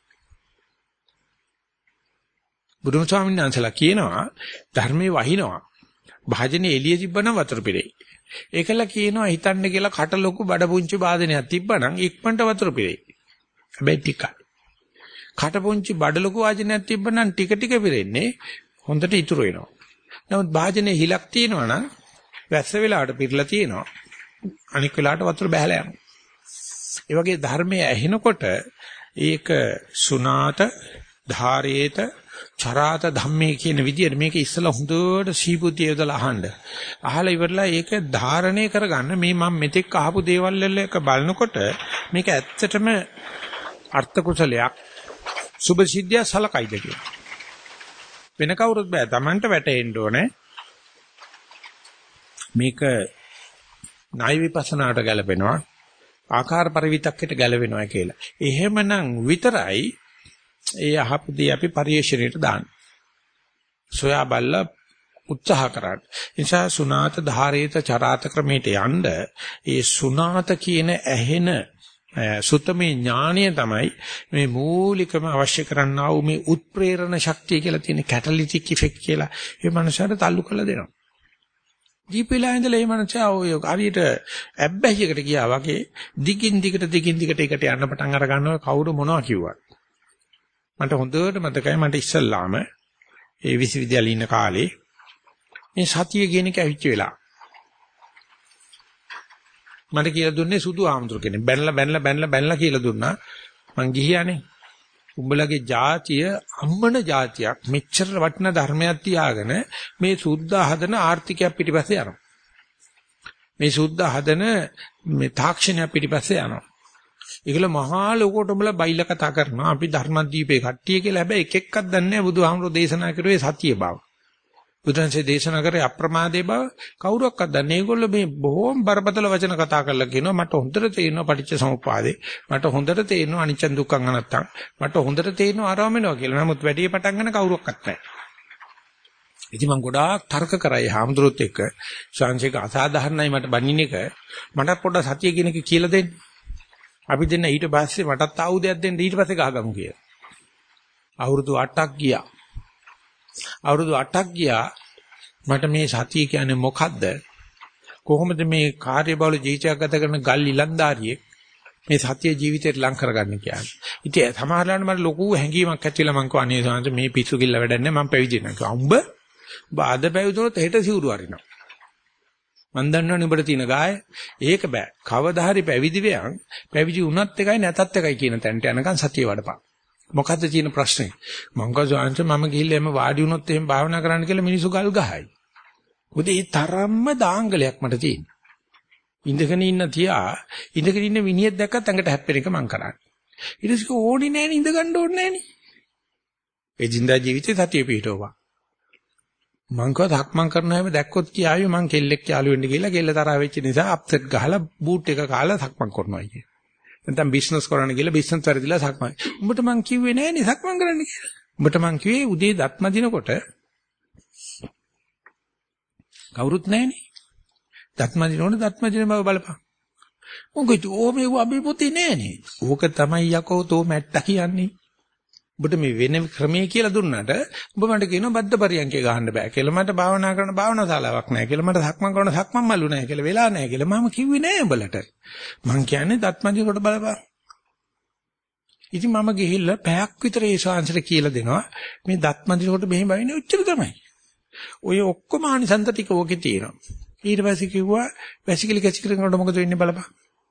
බුදුන් ස්වාමීන් වහන්සේලා කියනවා ධර්මයේ වහිනවා. භාජනේ එළිය තිබ්බනම් වතුර පිරෙයි. ඒකල කියනවා හිතන්න කියලා කට ලොකු බඩ පුංචි භාජනයක් තිබ්බනම් ඉක්මනට වතුර පිරෙයි. හැබැයි ටිකයි. කට පුංචි බඩ ලොකු භාජනයක් තිබ්බනම් ටික ටික පිරෙන්නේ හොඳට ඉතුරු වෙනවා. නමුත් භාජනේ හිලක් තියෙනවා නම් වැස්ස වෙලාවට පිරලා තියෙනවා. අනික් වෙලාවට වතුර බහැලා යනවා. ඒ වගේ ධර්මයේ ඇහෙනකොට ඒක සුනාත ධාරේත චරාත ධම්මේ කියන විදිහට මේක ඉස්සලා හොඳට සීබුද්ධිය යොදලා අහන්න. අහලා ඉවරලා ඒක ධාරණය කරගන්න මේ මම මෙතෙක් අහපු දේවල් වල එක බලනකොට මේක ඇත්තටම අර්ථ කුසලයක් සුභ සිද්ධිය සලකයිද කියලා. වෙන කවුරුත් බෑ Tamanට වැටෙන්න ඕනේ. මේක ණය විපස්සනාට ගැලපෙනවා. ආකාර පරිවිතක්කයට ගැලවෙනවා කියලා. එහෙමනම් විතරයි ඒ අහපු දේ අපි පරිශ්‍රණයට දාන්න. සොයා බලලා උත්සාහ කරන්න. නිසා සුනාත ධාරේත චරාත ක්‍රමයට යන්න ඒ සුනාත කියන ඇහෙන සුතමේ ඥානය තමයි මේ මූලිකම අවශ්‍ය කරන්නා වූ මේ උත්ප්‍රේරණ ශක්තිය කියලා තියෙන කැටලිටික් ඉෆෙක්ට් කියලා ඒ මනසට තල්ලු කරලා දෙනවා. දීපිලා ඉඳලා මේ මනස ඔය හරියට ඇබ්බැහියකට ගියා වගේ දිගින් දිගට දිගින් දිගට එකට යන්න පටන් අර ගන්නවා කවුරු මොනවා කිව්වත්. මට හොඳට මතකයි මට ඉස්සල්ලාම ඒ විශ්වවිද්‍යාලේ ඉන්න කාලේ මේ සතිය කියන එක ඇවිච්ච වෙලාව. මට කියලා දුන්නේ සුදු ආමතුරු කෙනෙක්. බැනලා බැනලා බැනලා බැනලා කියලා දුන්නා. මං ගිහියානේ. උඹලගේ જાතිය අම්මන જાතියක් මෙච්චර වටිනා ධර්මයක් තියාගෙන මේ සුද්ධ හදන ආර්ථිකයක් පිටිපස්සේ යනවා. මේ සුද්ධ හදන මේ තාක්ෂණයක් පිටිපස්සේ යනවා. ඒකල මහා ලෝකෝට උඹලා බයිලා කතා කරනවා. අපි ධර්මදීපේ කට්ටිය කියලා. හැබැයි එක එක්කක් දන්නේ නැහැ බුදුහාමුදුරෝ දේශනා කරුවේ සතිය බව. බුදුන්සේ දේශනා කරේ අප්‍රමාදේ බව කවුරක්වත් දන්නේ. ඒගොල්ලෝ මේ බොහොම බරපතල වචන කතා කරලා කියනවා මට හොඳට තේරෙනවා පටිච්ච සමුප්පාදේ. මට හොඳට තේරෙනවා අනිච්ච දුක්ඛං අනත්තං. මට හොඳට තේරෙනවා ආරාම වෙනවා කියලා. නමුත් වැඩි පටන් ගන්න කවුරක්වත් නැහැ. ඉතින් මම ගොඩාක් තර්ක කරයි හාමුදුරුවොත් එක්ක. ශාන්සික අසාධාරණයි මට බණින එක. මට පොඩ්ඩක් සතිය කියන එක කියලා දෙන්න. අපි දෙන්න ඊට පස්සේ මටත් ආයුධයක් දෙන්න ඊට පස්සේ ගහගමු කියලා. අවුරුදු අටක් ගියා. අවුරුදු අටක් ගියා මට මේ සතිය කියන්නේ මොකද්ද? කොහොමද මේ කාර්යබහුල ජීවිතයක් ගත කරන ගල් ඉලන්දාරියෙක් මේ සතිය ජීවිතයට ලං කරගන්නේ කියන්නේ. ඉතින් සමහරවිට මට ලොකු හැඟීමක් ඇති වෙලා මං කෝ අනේ සාන්ත මේ පිස්සු කිල්ල වැඩක් නැහැ මං පැවිදි වෙනවා. උඹ උඹ අද පැවිදුනොත් හෙට සිවුරු අරිනවා. මන් දන්නවනේ උඹට තියෙන ගාය. ඒක බෑ. කවදා හරි පැවිදි වෙයන් පැවිදි වුණත් එකයි නැතත් එකයි කියන තැනට යනකන් සතිය වඩපන්. මොකද්ද තියෙන ප්‍රශ්නේ? මං කෝසාංශ මම ගිහිල්ලා එම වාඩි වුණොත් එහෙම භාවනා කරන්න කියලා මිනිස්සු ගල් ගහයි. මොකද ඒ තරම්ම දාංගලයක් මට තියෙනවා. ඉඳගෙන ඉන්න තියා ඉඳගෙන ඉන්න විනියෙක් දැක්කත් ඇඟට හැප්පෙන එක මං කරන්නේ. ඊට පස්සේ ඕනේ නෑනේ ඉඳ ගන්න ඕනේ නෑනේ. ඒ ජීඳා ජීවිතේ සතිය පිටවවා. මං කව ධක්මං කරන හැම දැක්කොත් කියාවේ මං කෙල්ලෙක් යාළු වෙන්න කියලා කෙල්ල තරහ වෙච්ච නිසා අප්සෙට් ගහලා බූට් එක කාලා ධක්මං කරනවා කිය. නැත්නම් බිස්නස් කරන්න කියලා බිස්නස් වැඩිලා ධක්මං. උඹට මං කිව්වේ නෑනේ ධක්මං කරන්න කියලා. උඹට මං කිව්වේ උදේ දත්ම දිනකොට කවුරුත් නෑනේ. දත්ම දිනකොට දත්ම දින බව බලපන්. මොකද ඕ මේ අපි පොතේ නෑනේ. ඕක තමයි යකෝ තෝ මැට්ටා කියන්නේ. ඔබට මේ වෙන ක්‍රමයේ කියලා දුන්නාට ඔබ මට කියනවා බද්ද පරියන්කේ ගහන්න බෑ කියලා. මට භාවනා කරන භාවනා ශාලාවක් නැහැ කියලා. මට සක්මන් කරන සක්මන් මල්ලු නැහැ කියලා. වෙලා නැහැ කියලා. මම කිව්වේ නෑ උඹලට. මං කියන්නේ දත්මදී කොට බලපන්. ඉතින් මම ගිහිල්ලා පැයක් විතර ඒ ශාන්සට කියලා දෙනවා. මේ දත්මදී කොට මෙහෙම බයිනේ උච්චර තමයි. ඔය ඔක්කොම ආනිසන්ත ටික ඕකේ තියෙනවා. ඊට පස්සේ කිව්වා වැසිකිලි කැසිකිලි කරනකොට මොකද වෙන්නේ බලපන්.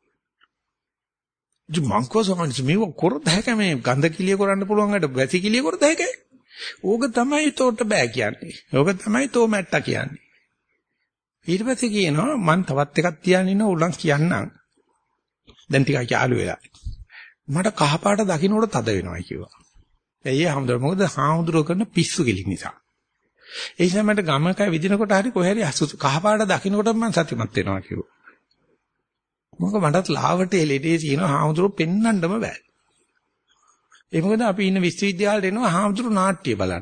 ඉතින් මං කොහොමද මේව කරොත් හැක මේ ගඳ කිලිය කරන්න පුළුවන් අයට වැසිකිලිය කරොත් හැක. ඕක තමයි තෝට බෑ කියන්නේ. ඕක තමයි තෝ මැට්ටා කියන්නේ. ඊට පස්සේ කියනවා මං තවත් එකක් තියන්න ඉන්න උලන් කියන්නම්. දැන් ටිකක් යාළු වෙලා. මට කහපාට දකින්නකොට තද වෙනවා කිව්වා. එයි හැමදෙර මොකද හාමුදුරුවෝ කරන පිස්සු කෙලින් නිසා. ඒ නිසා මට ගමක විදිනකොට හරි කොහේ හරි කහපාට දකින්නකොට මම සතුටුමත් වෙනවා කිව්වා. මොකද මටත් ලාවට එළෙඩේ තියෙන හාමුදුරුවෝ පෙන්වන්නම බෑ. ඒ මොකද අපි ඉන්න විශ්වවිද්‍යාලේ එනවා හාමුදුරුවෝ නාට්‍ය බලන්න.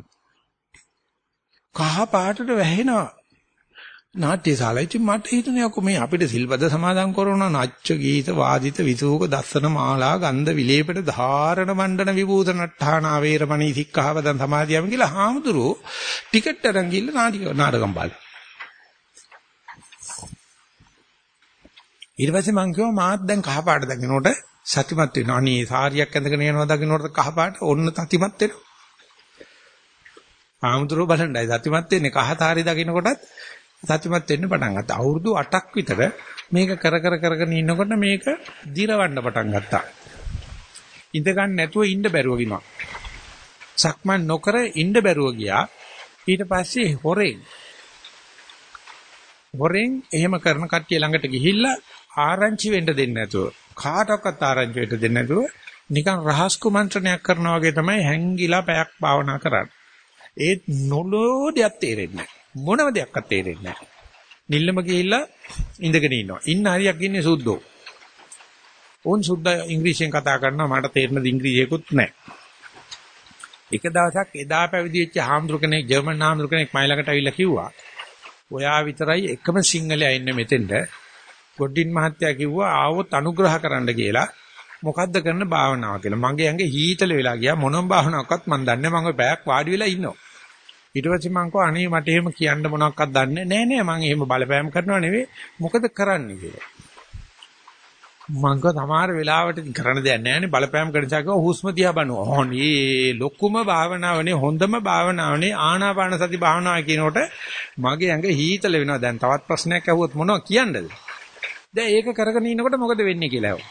කහපාටට වැහෙනවා. නාට්‍ය ශාලාවේ ඉතින් මට හිතුනේ අකෝ මේ අපිට සිල්පද සමාදන් කරනවා නච්ච ගීත වාදිත විසූක දස්සන මාලා ගන්ධ විලේපට ධාරණ මණ්ඩන විභූතනට්ඨානා වේරමණී සික්ඛාවදන් සමාදියාම කියලා හාමුදුරුවෝ ටිකට් අරන් ගිහලා නාටක නාටකම් බලනවා. ඊට පස්සේ මං කිව්වා මාත් දැන් කහපාට දකින්නකොට සතිමත් වෙනවා. අනේ සාරියක් ඇඳගෙන යනවා දකින්නකොට කහපාට ඔන්න සතිමත් වෙනවා. හාමුදුරුවෝ බලන්නයි සතිමත් වෙන්නේ කහතාරි දකින්නකොටත් සත්‍යමත් වෙන්න පටන් ගත්තා. අවුරුදු අටක් විතර මේක කර කර කරගෙන ඉන්නකොට මේක දිරවන්න පටන් ගත්තා. ඉඳ ගන්න නැතුව ඉන්න බැරුව ගිනවා. සක්මන් නොකර ඉන්න බැරුව ගියා. ඊට පස්සේ හොරෙන් හොරෙන් එහෙම කරන කට්ටිය ළඟට ගිහිල්ලා ආරංචි වෙන්න දෙන්නේ නැතුව කාටවත් ආරංචි වෙන්න දෙන්නේ නැතුව නිකන් රහස් කුමන්ත්‍රණයක් කරනවා වගේ තමයි හැංගිලා පැයක් භාවනා කරන්නේ. ඒත් නොලෝඩයක් තේරෙන්නේ නැහැ. මොනම දෙයක්වත් තේරෙන්නේ නැහැ. නිල්ලම ගිහිල්ලා ඉඳගෙන ඉන්නවා. ඉන්න හරියක් ඉන්නේ සුද්ධෝ. ඕන් සුද්ධ ඉංග්‍රීසියෙන් කතා කරනවා මට තේරෙන ඉංග්‍රීසියකුත් නැහැ. එක දවසක් එදා පැවිදි වෙච්ච හාමුදුර කෙනෙක් ජර්මන් හාමුදුර කෙනෙක් මයි ළඟට ඇවිල්ලා කිව්වා ඔයා විතරයි එකම සිංහලයා ඉන්නේ මෙතෙන්ද. ගොඩින් මහත්තයා කිව්වා ආවොත් අනුග්‍රහ කරන්න කියලා. මොකද්ද කරන භාවනාව කියලා. මගේ ඇඟ හීතල වෙලා ගියා. මොනම භාවනාවක්වත් මන් දන්නේ නැහැ. මම ඔය බෑක් වාඩි වෙලා ඉන්නවා. ඊට පස්සේ මං කෝ අනේ මට එහෙම කියන්න මොනවක්වත් දන්නේ නැහැ නෑ මං එහෙම බලපෑම් කරනව නෙවෙයි මොකද කරන්නේ කියලා. මං කෝ සමහර වෙලාවට කරන්න දෙයක් නැහැනේ බලපෑම් කරන නිසා කිව්වා හුස්ම දිහා බලනවා. ඕනේ ලොකුම භාවනාවනේ හොඳම භාවනාවනේ ආනාපාන සති භාවනාව කියනකොට මගේ ඇඟ හීතල වෙනවා. දැන් තවත් ප්‍රශ්නයක් අහුවොත් මොනවද කියන්නද? දැන් ඒක කරගෙන ඉන්නකොට මොකද වෙන්නේ කියලා අහුවා.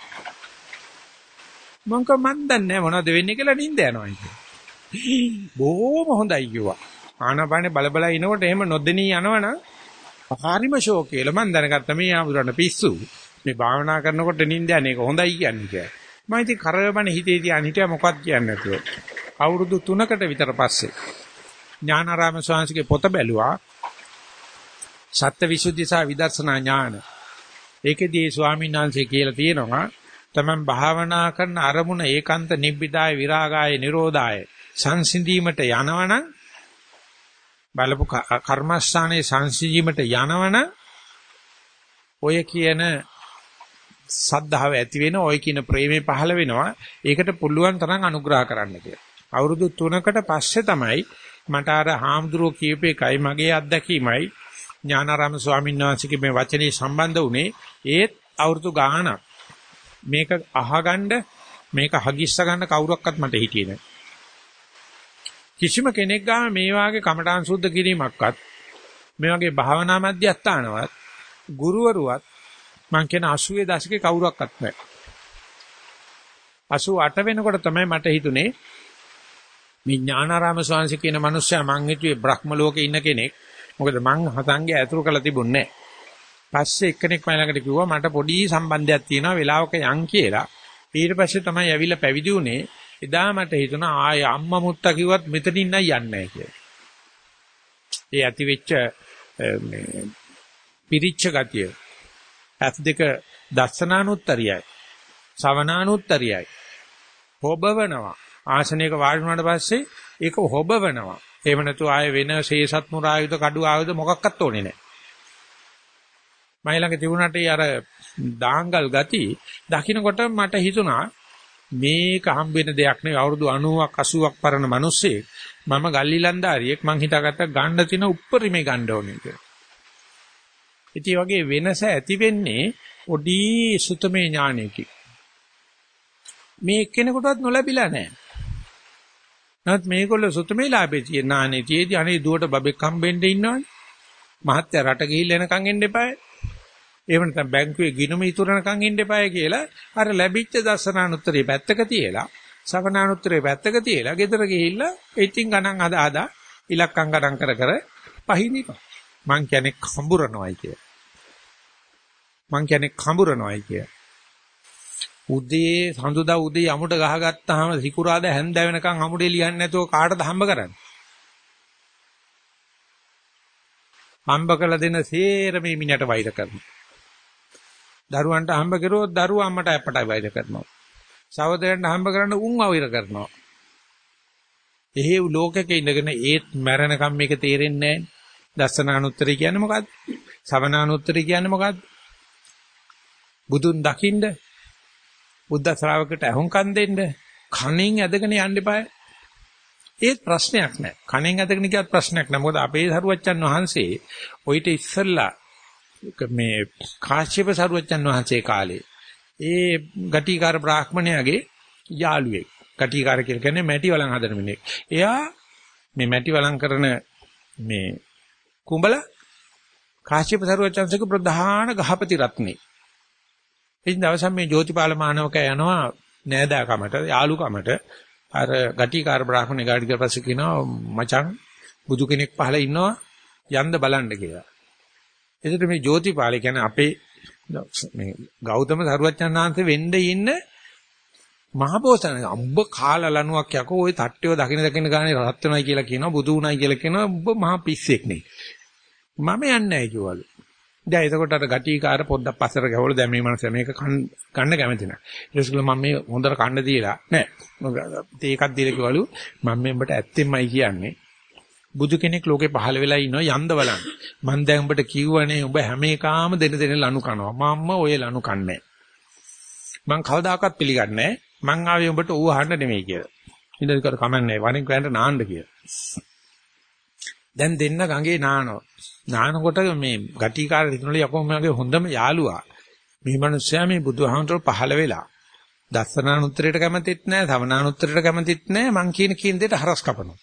මං කෝ මන් දන්නේ නැහැ මොනවද වෙන්නේ කියලා නින්ද යනවා කියලා. බොහොම හොඳයි කිව්වා. ආනාපානේ බල බල ඉනකොට එහෙම නොදෙනී යනවනම් හරිම ෂෝක් කියලා මම දැනගත්තා මේ ආමුරණ පිස්සු මේ භාවනා කරනකොට නිින්ද යන එක හොඳයි කියන්නේ කියලා. මම ඉතින් කරවබන හිතේ තියාන හිටියා මොකක්ද කියන්නේ නැතුව. අවුරුදු තුනකට විතර පස්සේ ඥානාරාම ස්වාමීන්ගේ පොත බැලුවා. සත්‍යවිසුද්ධි සහ විදර්ශනා ඥාන. ඒකදී ස්වාමීන් වහන්සේ කියලා තියෙනවා තමන් භාවනා කරන අරමුණ ඒකාන්ත නිබ්බිදාය විරාගාය නිරෝධාය සංසිඳීමට යනවනම් බලපු කර්මස්ථානයේ සංසිඳීමට යනවනම් ඔය කියන සද්ධාව ඇති වෙන ඔය කියන ප්‍රේමේ පහළ වෙනවා. ඒකට පුළුවන් තරම් අනුග්‍රහ කරන්න කියලා. අවුරුදු තුනකට පස්සේ තමයි මට අර හාමුදුරුවෝ කියපු එකයි මගේ අත්දැකීමයි ඥානාරාම ස්වාමීන් වහන්සේගේ මේ වචනේ සම්බන්ධ වුණේ. ඒත් අවුරුදු ගාණක් මේක අහගන්න මේක හගිස්ස ගන්න කවුරක්වත් මට හිටියේ නැහැ. කිසිම කෙනෙක් ගාම මේ වාගේ කමඨාන් සුද්ධ කිරීමක්වත් මේ වගේ භාවනා මධ්‍යස්ථානවත් ගුරුවරුවත් මං කියන අසූවේ දශකේ කවුරක්වත් නැහැ. අසූ අට වෙනකොට තමයි මට හිතුනේ මේ ඥානාරාම ස්වාමීන් කියන මිනිස්සයා මං හිතුවේ බ්‍රහ්ම ලෝකේ ඉන්න කෙනෙක්. මොකද මං හතංගේ ඇතුළු කරලා තිබුණේ නැහැ. පස්සේ එක්කෙනෙක් මම ළඟට කිව්වා මට පොඩි සම්බන්ධයක් තියෙනවා වෙලාවක යන් කියලා. ඊට පස්සේ තමයි ඇවිල්ලා පැවිදි වුණේ. එදා මට හිතුණා ආය අම්මා මුත්තා කිව්වත් මෙතනින් නයි යන්නේ නැහැ කියලා. ඒ ඇති වෙච්ච මේ පිරිච්ච ගතිය ඇස් දෙක දස්සනානුත්තරියයි සවනානුත්තරියයි හොබවනවා. ආසනයක වාඩි වුණාට පස්සේ ඒක හොබවනවා. එහෙම නැතු ආය වෙන ශේෂත් මුරායුධ කඩු ආයුධ මොකක්වත් ඕනේ නැහැ. මයි ළඟ තිබුණාට අර දාංගල් ගති දකින්නකොට මට හිතුණා මේක හම්බෙන දෙයක් නෙවෙයි. අවුරුදු අනූවක් අසූවක් පරණ මිනිස්සෙක් මම ගල්ලිලන්දාරියෙක් මං හිතාගත්තා ගන්න තියෙන උප්පරිමේ ගන්න ඕනේ කියලා. ඉතින් වගේ වෙනස ඇති වෙන්නේ පොඩි සුතමේ ඥානයකින්. මේ කෙනෙකුටවත් නොලැබිලා නැහැ. නැත් මේගොල්ලෝ සුතමේ ලාභේ තියෙන ඥානෙ තියේදී අනේ දුවට බබෙක් හම්බෙන්න ඉන්නවනේ. මහත්තයා රට ගිහිල්ලා එනකන් එන්න එපායි. එහෙම නැත්නම් බැංකුවේ ගිණුම ඉතුරුනකන් ඉන්න එපායි කියලා අර ලැබිච්ච දර්ශනානුත්තරේ පැත්තක තියලා සවනානුත්තරේ පැත්තක තියලා ගෙදර ගිහිල්ලා ඉතින් ගණන් අද අදා ඉලක්කම් ගණන් කර කර පහිනිනවා. මං කියන්නේ කඹරනවායි කිය. මං කියන්නේ කඹරනවායි කිය. උදේ සඳුදා උදේ යමුඩ ගහගත්තාම සිකුරාදා හැන්ද වෙනකන් අමුඩේ ලියන්නේ නැතුව කාටද හම්බ කරන්නේ? හම්බ කළ දෙන සේර මේ මිනිහට වෛර කරනවා. දරුවන්ට හම්බ කරුවොත් දරුවා අම්මට අප්පට වෛර කරනවා. සහෝදරයන්ට හම්බ කරන්න උන් වෛර කරනවා. එහෙව් ලෝකෙක ඉඳගෙන ඒත් මැරෙනකම් මේක තේරෙන්නේ නැහැ. දස්සනානුත්තරය කියන්නේ මොකද්ද? සවනානුත්තරය කියන්නේ මොකද්ද? බුදුන් දකින්න බුද්ධ ශ්‍රාවකට අහුම්කම් දෙන්න කණෙන් ඇදගෙන යන්න එපා. ඒත් ප්‍රශ්නයක් නැහැ. කණෙන් ඇදගෙන කියත් ප්‍රශ්නයක් නැහැ. මොකද අපේ සරුවච්චන් වහන්සේ ඔయిత ඉස්සල්ලා මේ කාශ්‍යප සරුවච්චන් වහන්සේ කාලේ ඒ ගටිකාර බ්‍රාහ්මණයාගේ යාළුවෙක්. ගටිකාර කියලා කියන්නේ මැටි වලන් හදන මිනිහෙක්. එයා මේ මැටි වලන් කරන මේ කුඹල කාශ්‍යප සරුවච්චන්සේක ප්‍රධාන ගහපති රත්නේ. ඉතින් දවසක් මේ ජෝතිපාල මානවකයා යනවා නෑදෑකමට යාළුකමට අර ගටිකාර බ්‍රාහ්මණේ ගාඩි ගිය පස්සේ කියනවා මචං බුදු කෙනෙක් පහල ඉන්නවා යන්න බලන්න කියලා. එතකොට මේ ජෝතිපාල කියන්නේ අපේ මේ ගෞතම සරුවච්චන් වහන්සේ වෙන්න ඉන්න මහබෝසත්ණන් අම්බ කාලා ලණුවක් යකෝ ওই තට්ටේව දකින්න දකින්න ගානේ රහත් වෙනයි කියලා කියනවා බුදු උණයි කියලා කියනවා උඹ මහා පිස්සෙක් නේ. මම යන්නේ නැහැ කිව්වලු. දැන් එතකොට අර ගටිකාර පොඩ්ඩක් පස්සට ගහවල දැන් මේ මනස මේක ගන්න කැමති නැහැ. ඊට පස්සේ මම මේ හොඳට කන්න දීලා නෑ. ඒකක් දීලා කිව්වලු මම මේ උඹට ඇත්තෙන්මයි කියන්නේ. බුදු කෙනෙක් ලෝකේ පහළ වෙලා ඉනවා යන්ද බලන්න. මම දැන් උඹට කිව්වනේ උඹ හැම එකාම දෙන දෙන ලනු කනවා. මම ඔය ලනු කන්නේ නැහැ. මං කවදාකවත් පිළිගන්නේ නැහැ. මං ආවේ උඹට ඌ අහන්න නෙමෙයි කියලා. ඉතින් ඒක කමන්නේ වරින් ගෑනට නාන්න කියලා. දැන් දෙන්න ගඟේ නානවා. නානකොට මේ ගටිකාර රිතුනල යකෝ මගේ හොඳම යාළුවා. මේ මිනිස්සයා මේ බුදුහාමුදුරුවෝ පහළ වෙලා දස්සනානුත්තරයට කැමතිත් නැහැ, සවනානුත්තරයට කැමතිත් නැහැ. මං කියන කියන දෙයට හරස් කපනවා.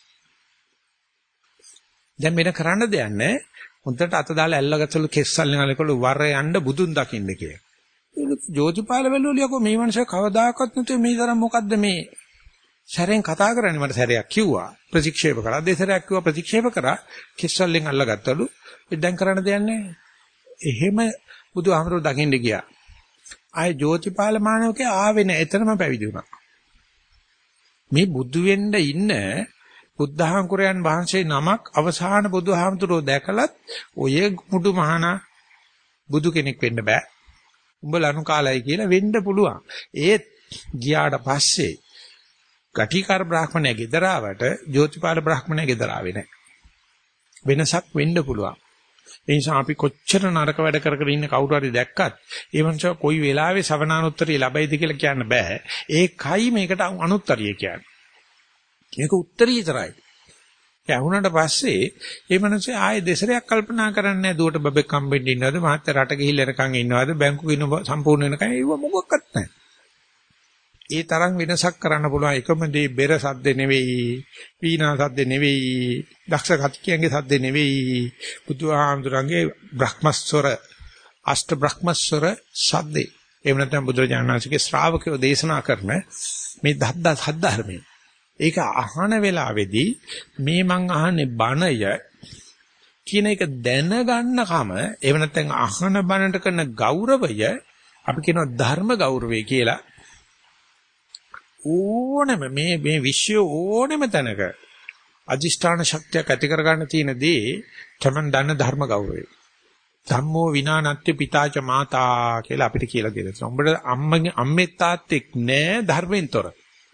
දැන් මෙන්න කරන්න දෙයක් නැහැ. හොඳට අත දාලා ඇල්ලගත්තලු කෙස්සල්ලෙන් අලකලු වර යන්න බුදුන් දකින්න කියලා. ජෝතිපාල වෙලුලියකෝ මේ මනුස්සයා කවදාකවත් නැතුව මේ තරම් මොකද්ද මේ සැරෙන් කතා කරන්නේ මට සැරයක් කිව්වා ප්‍රතික්ෂේප කරා දෙසරයක් කිව්වා ප්‍රතික්ෂේප කරා කෙස්සල්ලෙන් අල්ලගත්තලු දැන් කරන්න දෙයක් නැහැ. එහෙම බුදුහාමරෝ දකින්න ගියා. ආයේ ජෝතිපාල මානවකේ ආවේ නැහැ. එතනම පැවිදි වුණා. මේ බුදු වෙන්න ඉන්න බුද්ධහංකුරයන් වහන්සේ නමක් අවසාන බුදුහාමුදුරෝ දැකලත් ඔය මුඩු මහානා බුදු කෙනෙක් වෙන්න බෑ. උඹ ලනු කාලයි කියලා වෙන්න පුළුවන්. ඒත් ගියාට පස්සේ ගටිකාර බ්‍රාහ්මණය ගෙදරාවට ජෝතිපාල බ්‍රාහ්මණය ගෙදර ආවේ නැහැ. වෙනසක් වෙන්න පුළුවන්. ඒ නිසා අපි කොච්චර නරක වැඩ කර කර ඉන්න කවුරු හරි දැක්කත් ඒ මනුස්සයා කොයි වෙලාවෙ සවනානුත්තරිය ලැබෙයිද කියලා කියන්න බෑ. ඒකයි මේකට අනුත්තරිය කියන්නේ. මේක උත්තරීතරයි. ඒ වුණාට පස්සේ මේ මිනිස්සේ ආයේ දෙසරයක් කල්පනා කරන්නේ නැහැ දුවට බබෙක් හම්බෙන්න ඉන්නවද මහත්තයා රට ගිහිල්ලා එනකන් ඉන්නවද බැංකු කිනු සම්පූර්ණ වෙනකන් ඒව මොකක්වත් නැහැ. ඒ තරම් වෙනසක් කරන්න පුළුවන් එකම දේ බෙර සද්ද නෙවෙයි, වීණා සද්ද නෙවෙයි, දක්ෂ කතිකයන්ගේ සද්ද නෙවෙයි, බුදුහාමුදුරන්ගේ බ්‍රහ්මස්වර අෂ්ට බ්‍රහ්මස්වර සද්දේ. එහෙම නැත්නම් බුදුරජාණන් වහන්සේගේ ශ්‍රාවකයෝ දේශනා කරන මේ දද්ද සද්ධර්මය. ඒක අහන වෙලාවේදී මේ මං අහන්නේ බණය කියන එක දැනගන්නකම එහෙම නැත්නම් අහන බණට කරන ගෞරවය අපි කියනවා ධර්ම ගෞරවය කියලා. ඕනෙම මේ මේ විශ්ව ඕනෙම තැනක අධිෂ්ඨාන ශක්තියක් ඇති කරගන්න තියෙන දේ තමන් දන්න ධර්ම ගෞරවය. ධම්මෝ විනානත්ති පිතාච මාතා කියලා අපිට කියලා දෙනවා. උඹට අම්මගේ අම්මේ තාත්තෙක් නෑ ධර්මෙන්තර.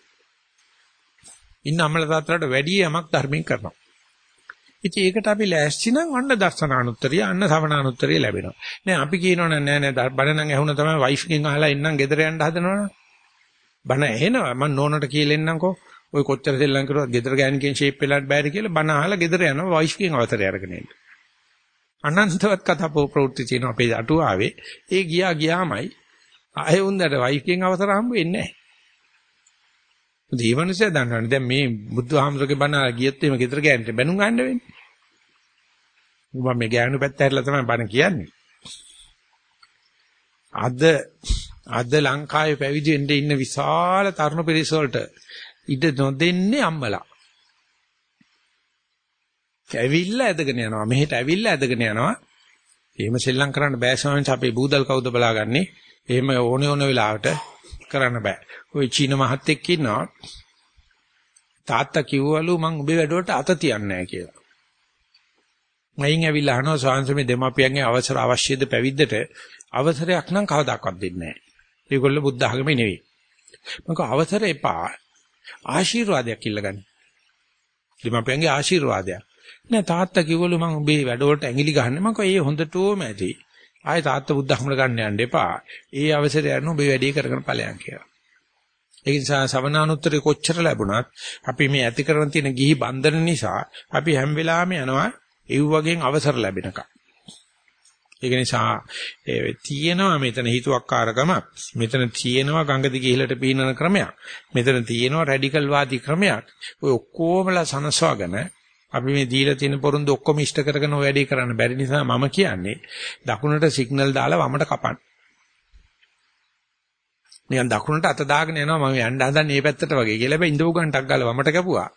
ඉන්න අම්මල තාත්තලාට වැඩි යමක් ධර්මයෙන් කරනවා. ඉතින් ඒකට අපි ලෑස්ති නම් අන්න දර්ශනානුත්තරිය අන්න සවනානුත්තරිය ලැබෙනවා. නෑ අපි කියනවනේ නෑ නෑ බණ නම් ඇහුණ තමයි වයිෆ් එකෙන් අහලා එන්නම් ගෙදර යන්න හදනවනේ. බණ ඇහෙනවා මම නෝනට කියලා එන්නම්කෝ. ඔය කොච්චර දෙල්ලම් කරුවත් ගෙදර ගෑණිකෙන් ෂේප් වෙලාට බෑරි කියලා බණ අහලා ගෙදර යනවා වයිෆ් එකෙන් අවතරය අරගෙන එන්න. අනන්තවත් කතා ප්‍රවෘත්ති තියෙන අපේ අටුවාවේ ඒ ගියා ගියාමයි ආයෙ උන්දට වයිෆ් එකෙන් අවසර හම්බ වෙන්නේ නැහැ. දීවනසය දන්නවනේ දැන් මේ බුදුහාමුදුරගේ බණ ගියත් එimhe ගෙදර ගෑනිට බැනුම් ගන්න වෙන්නේ. මම මේ ගෑනු පැත්ත හැරලා තමයි බණ කියන්නේ. අද අද ලංකාවේ පැවිදි වෙන්න ඉන්න විශාල තරුණ පිරිස වලට ඉඩ නොදෙන්නේ අම්මලා. ඇවිල්ලා ඇදගෙන යනවා. මෙහෙට ඇවිල්ලා ඇදගෙන යනවා. එහෙම සෙල්ලම් කරන්න බෑ ස්වාමීන් වහන්සේ. අපේ බූදල් කවුද බලාගන්නේ? එහෙම ඕනේ ඕන වෙලාවට කරන්න බෑ. ওই චීන මහත්තයෙක් ඉන්නවා. තාත්තා කිව්වලු මං උඹේ වැඩවලට අත තියන්නේ නැහැ කියලා. මයින් ඇවිල්ලා අහනවා ස්වාමීන් වහන්සේ මේ දෙමාපියන්ගේ අවසර අවශ්‍යද පැවිද්දට? අවසරයක් නම් කවදාකවත් දෙන්නේ නැහැ. ඒගොල්ලෝ බුද්ධ ආගමේ නෙවෙයි. මම අවසර එපා. ආශිර්වාදයක් ඉල්ලගන්න. දෙමාපියන්ගේ ආශිර්වාදයක්. නෑ තාත්තා කිව්වලු මං උඹේ වැඩවලට ඇඟිලි ගහන්නේ. මම කිව්වා ඒ හොඳටම ඇති. ආයේ තාත්තා බුද්ධ ආගමල ගන්න යන්න එපා. ඒ අවසරය යන උඹේ වැඩේ කරගෙන ඵලයන් කියලා. ඒ නිසා සවනානුත්තරේ කොච්චර ලැබුණත් අපි මේ ඇති කරන තියෙන ගිහි බන්ධන නිසා අපි හැම වෙලාවෙම යනවා ඒ වගේන් අවසර ලැබෙනකම්. ඒක නිසා තියෙනවා මෙතන හිතුවක්කාරකම, මෙතන තියෙනවා ගංග දිගේ ඉහළට පීනන ක්‍රමයක්, මෙතන තියෙනවා රැඩිකල් වාදී ක්‍රමයක්. ඔය ඔක්කොමලා සනසවගෙන අපි මේ දීලා තියෙන පොරොන්දු ඔක්කොම ඉෂ්ට කරගෙන ඔය වැඩේ කරන්න බැරි නිසා මම කියන්නේ දකුණට සිග්නල් දාලා වමට කපන්න. නිකන් දකුණට අත දාගෙන යනවා මම යන්න හදන්නේ මේ පැත්තට වගේ කියලා. හැබැයි ඉඳව ගන්නටක් ගාලා වමට කැපුවා.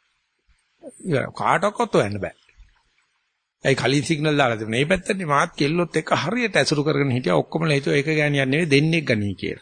කාටවත් හොයන්න බෑ. ඒ කලින් සිග්නල් දාලා තිබුණේ මේ පැත්තනේ මාත් කෙල්ලොත් එක හරියට ඇසුරු කරගෙන හිටියා. ඔක්කොමලා හිතුවා ඒක ගෑනියක් නෙවෙයි දෙන්නෙක් ගනී කියලා.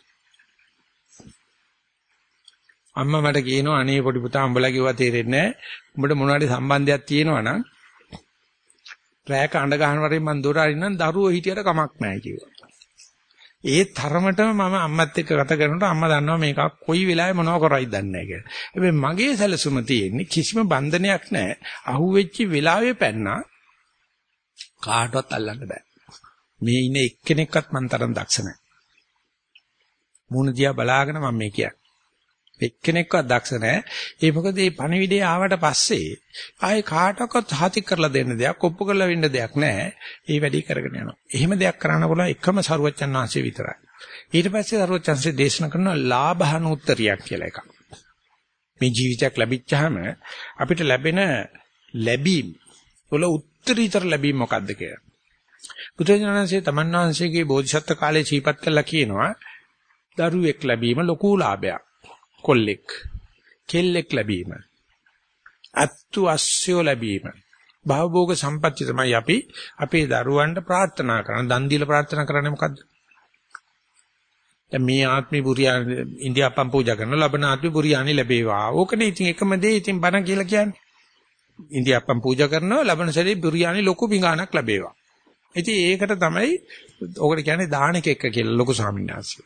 අම්මා මට කියනවා අනේ පොඩි පුතා උඹලා කිව්වා තේරෙන්නේ නැහැ. උඹට මොනවාරි සම්බන්ධයක් තියෙනවා නම් රැයක අඬ ගහන වරින් මං දොර අරින්නම් දරුවෝ හිටියට කමක් නැහැ කිව්වා. ඒ තරමටම මම අම්මත් එක්ක ගත කරනකොට අම්මා දන්නවා මේක කොයි වෙලාවෙ මොනව කරයිද දන්නේ නැහැ කියලා. හැබැයි මගේ සැලසුම තියෙන්නේ කිසිම බන්ධනයක් නැහැ. අහුවෙච්ච වෙලාවෙ පැන්නා කාටවත් අල්ලන්න බෑ. මේ ඉන්නේ එක්කෙනෙක්වත් මන් තරම් දක්ෂ නැහැ. මූණ දිහා බලාගෙන මම මේ කියන්නේ. එක්කෙනෙක්වත් දක්ෂ නැහැ. ඒ මොකද මේ පණිවිඩය ආවට පස්සේ ආයේ කාටවත් හතික් කරලා දෙන්න දෙයක්, ඔප්පු කරලා වෙන්න දෙයක් නැහැ. ඒ වැඩි කරගෙන යනවා. එහෙම දෙයක් කරන්න පුළුවන් එකම සරුවච්චන් වහන්සේ විතරයි. ඊට පස්සේ සරුවච්චන්සේ දේශනා කරන ලාභහනුත්තරියක් කියලා එකක්. මේ ජීවිතයක් ලැබිච්චාම අපිට ලැබෙන ලැබීම් වල උත්තරීතර ලැබීම මොකක්ද කියලා. බුදුරජාණන්සේ තමන් වහන්සේගේ බෝධිසත්ව කාලේ ජීපත් කළා කියනවා දරුවෙක් ලැබීම ලොකු ලාභයක්. කොල්ලෙක් කෙල්ලෙක් ලැබීම අත්තු අස්සෝ ලැබීම භවභෝග සම්පත්‍ය තමයි අපි අපේ දරුවන්ට ප්‍රාර්ථනා කරන දන් දීලා ප්‍රාර්ථනා කරන්නේ මොකද්ද? දැන් මේ ආත්මේ බුරියානි ඉන්දියාප්පම් පූජා කරන ලබන ආත්මේ බුරියානි ලැබේවා. ඕකනේ ඉතින් එකම දේ ඉතින් බණ කියලා කියන්නේ. ඉන්දියාප්පම් පූජා කරනවා ලබන සැරේ බුරියානි ලොකු පිඟානක් ලැබේවා. ඉතින් ඒකට තමයි ඕකට කියන්නේ දානක එක්ක කියලා ලොකු ස්වාමීන් වහන්සේ.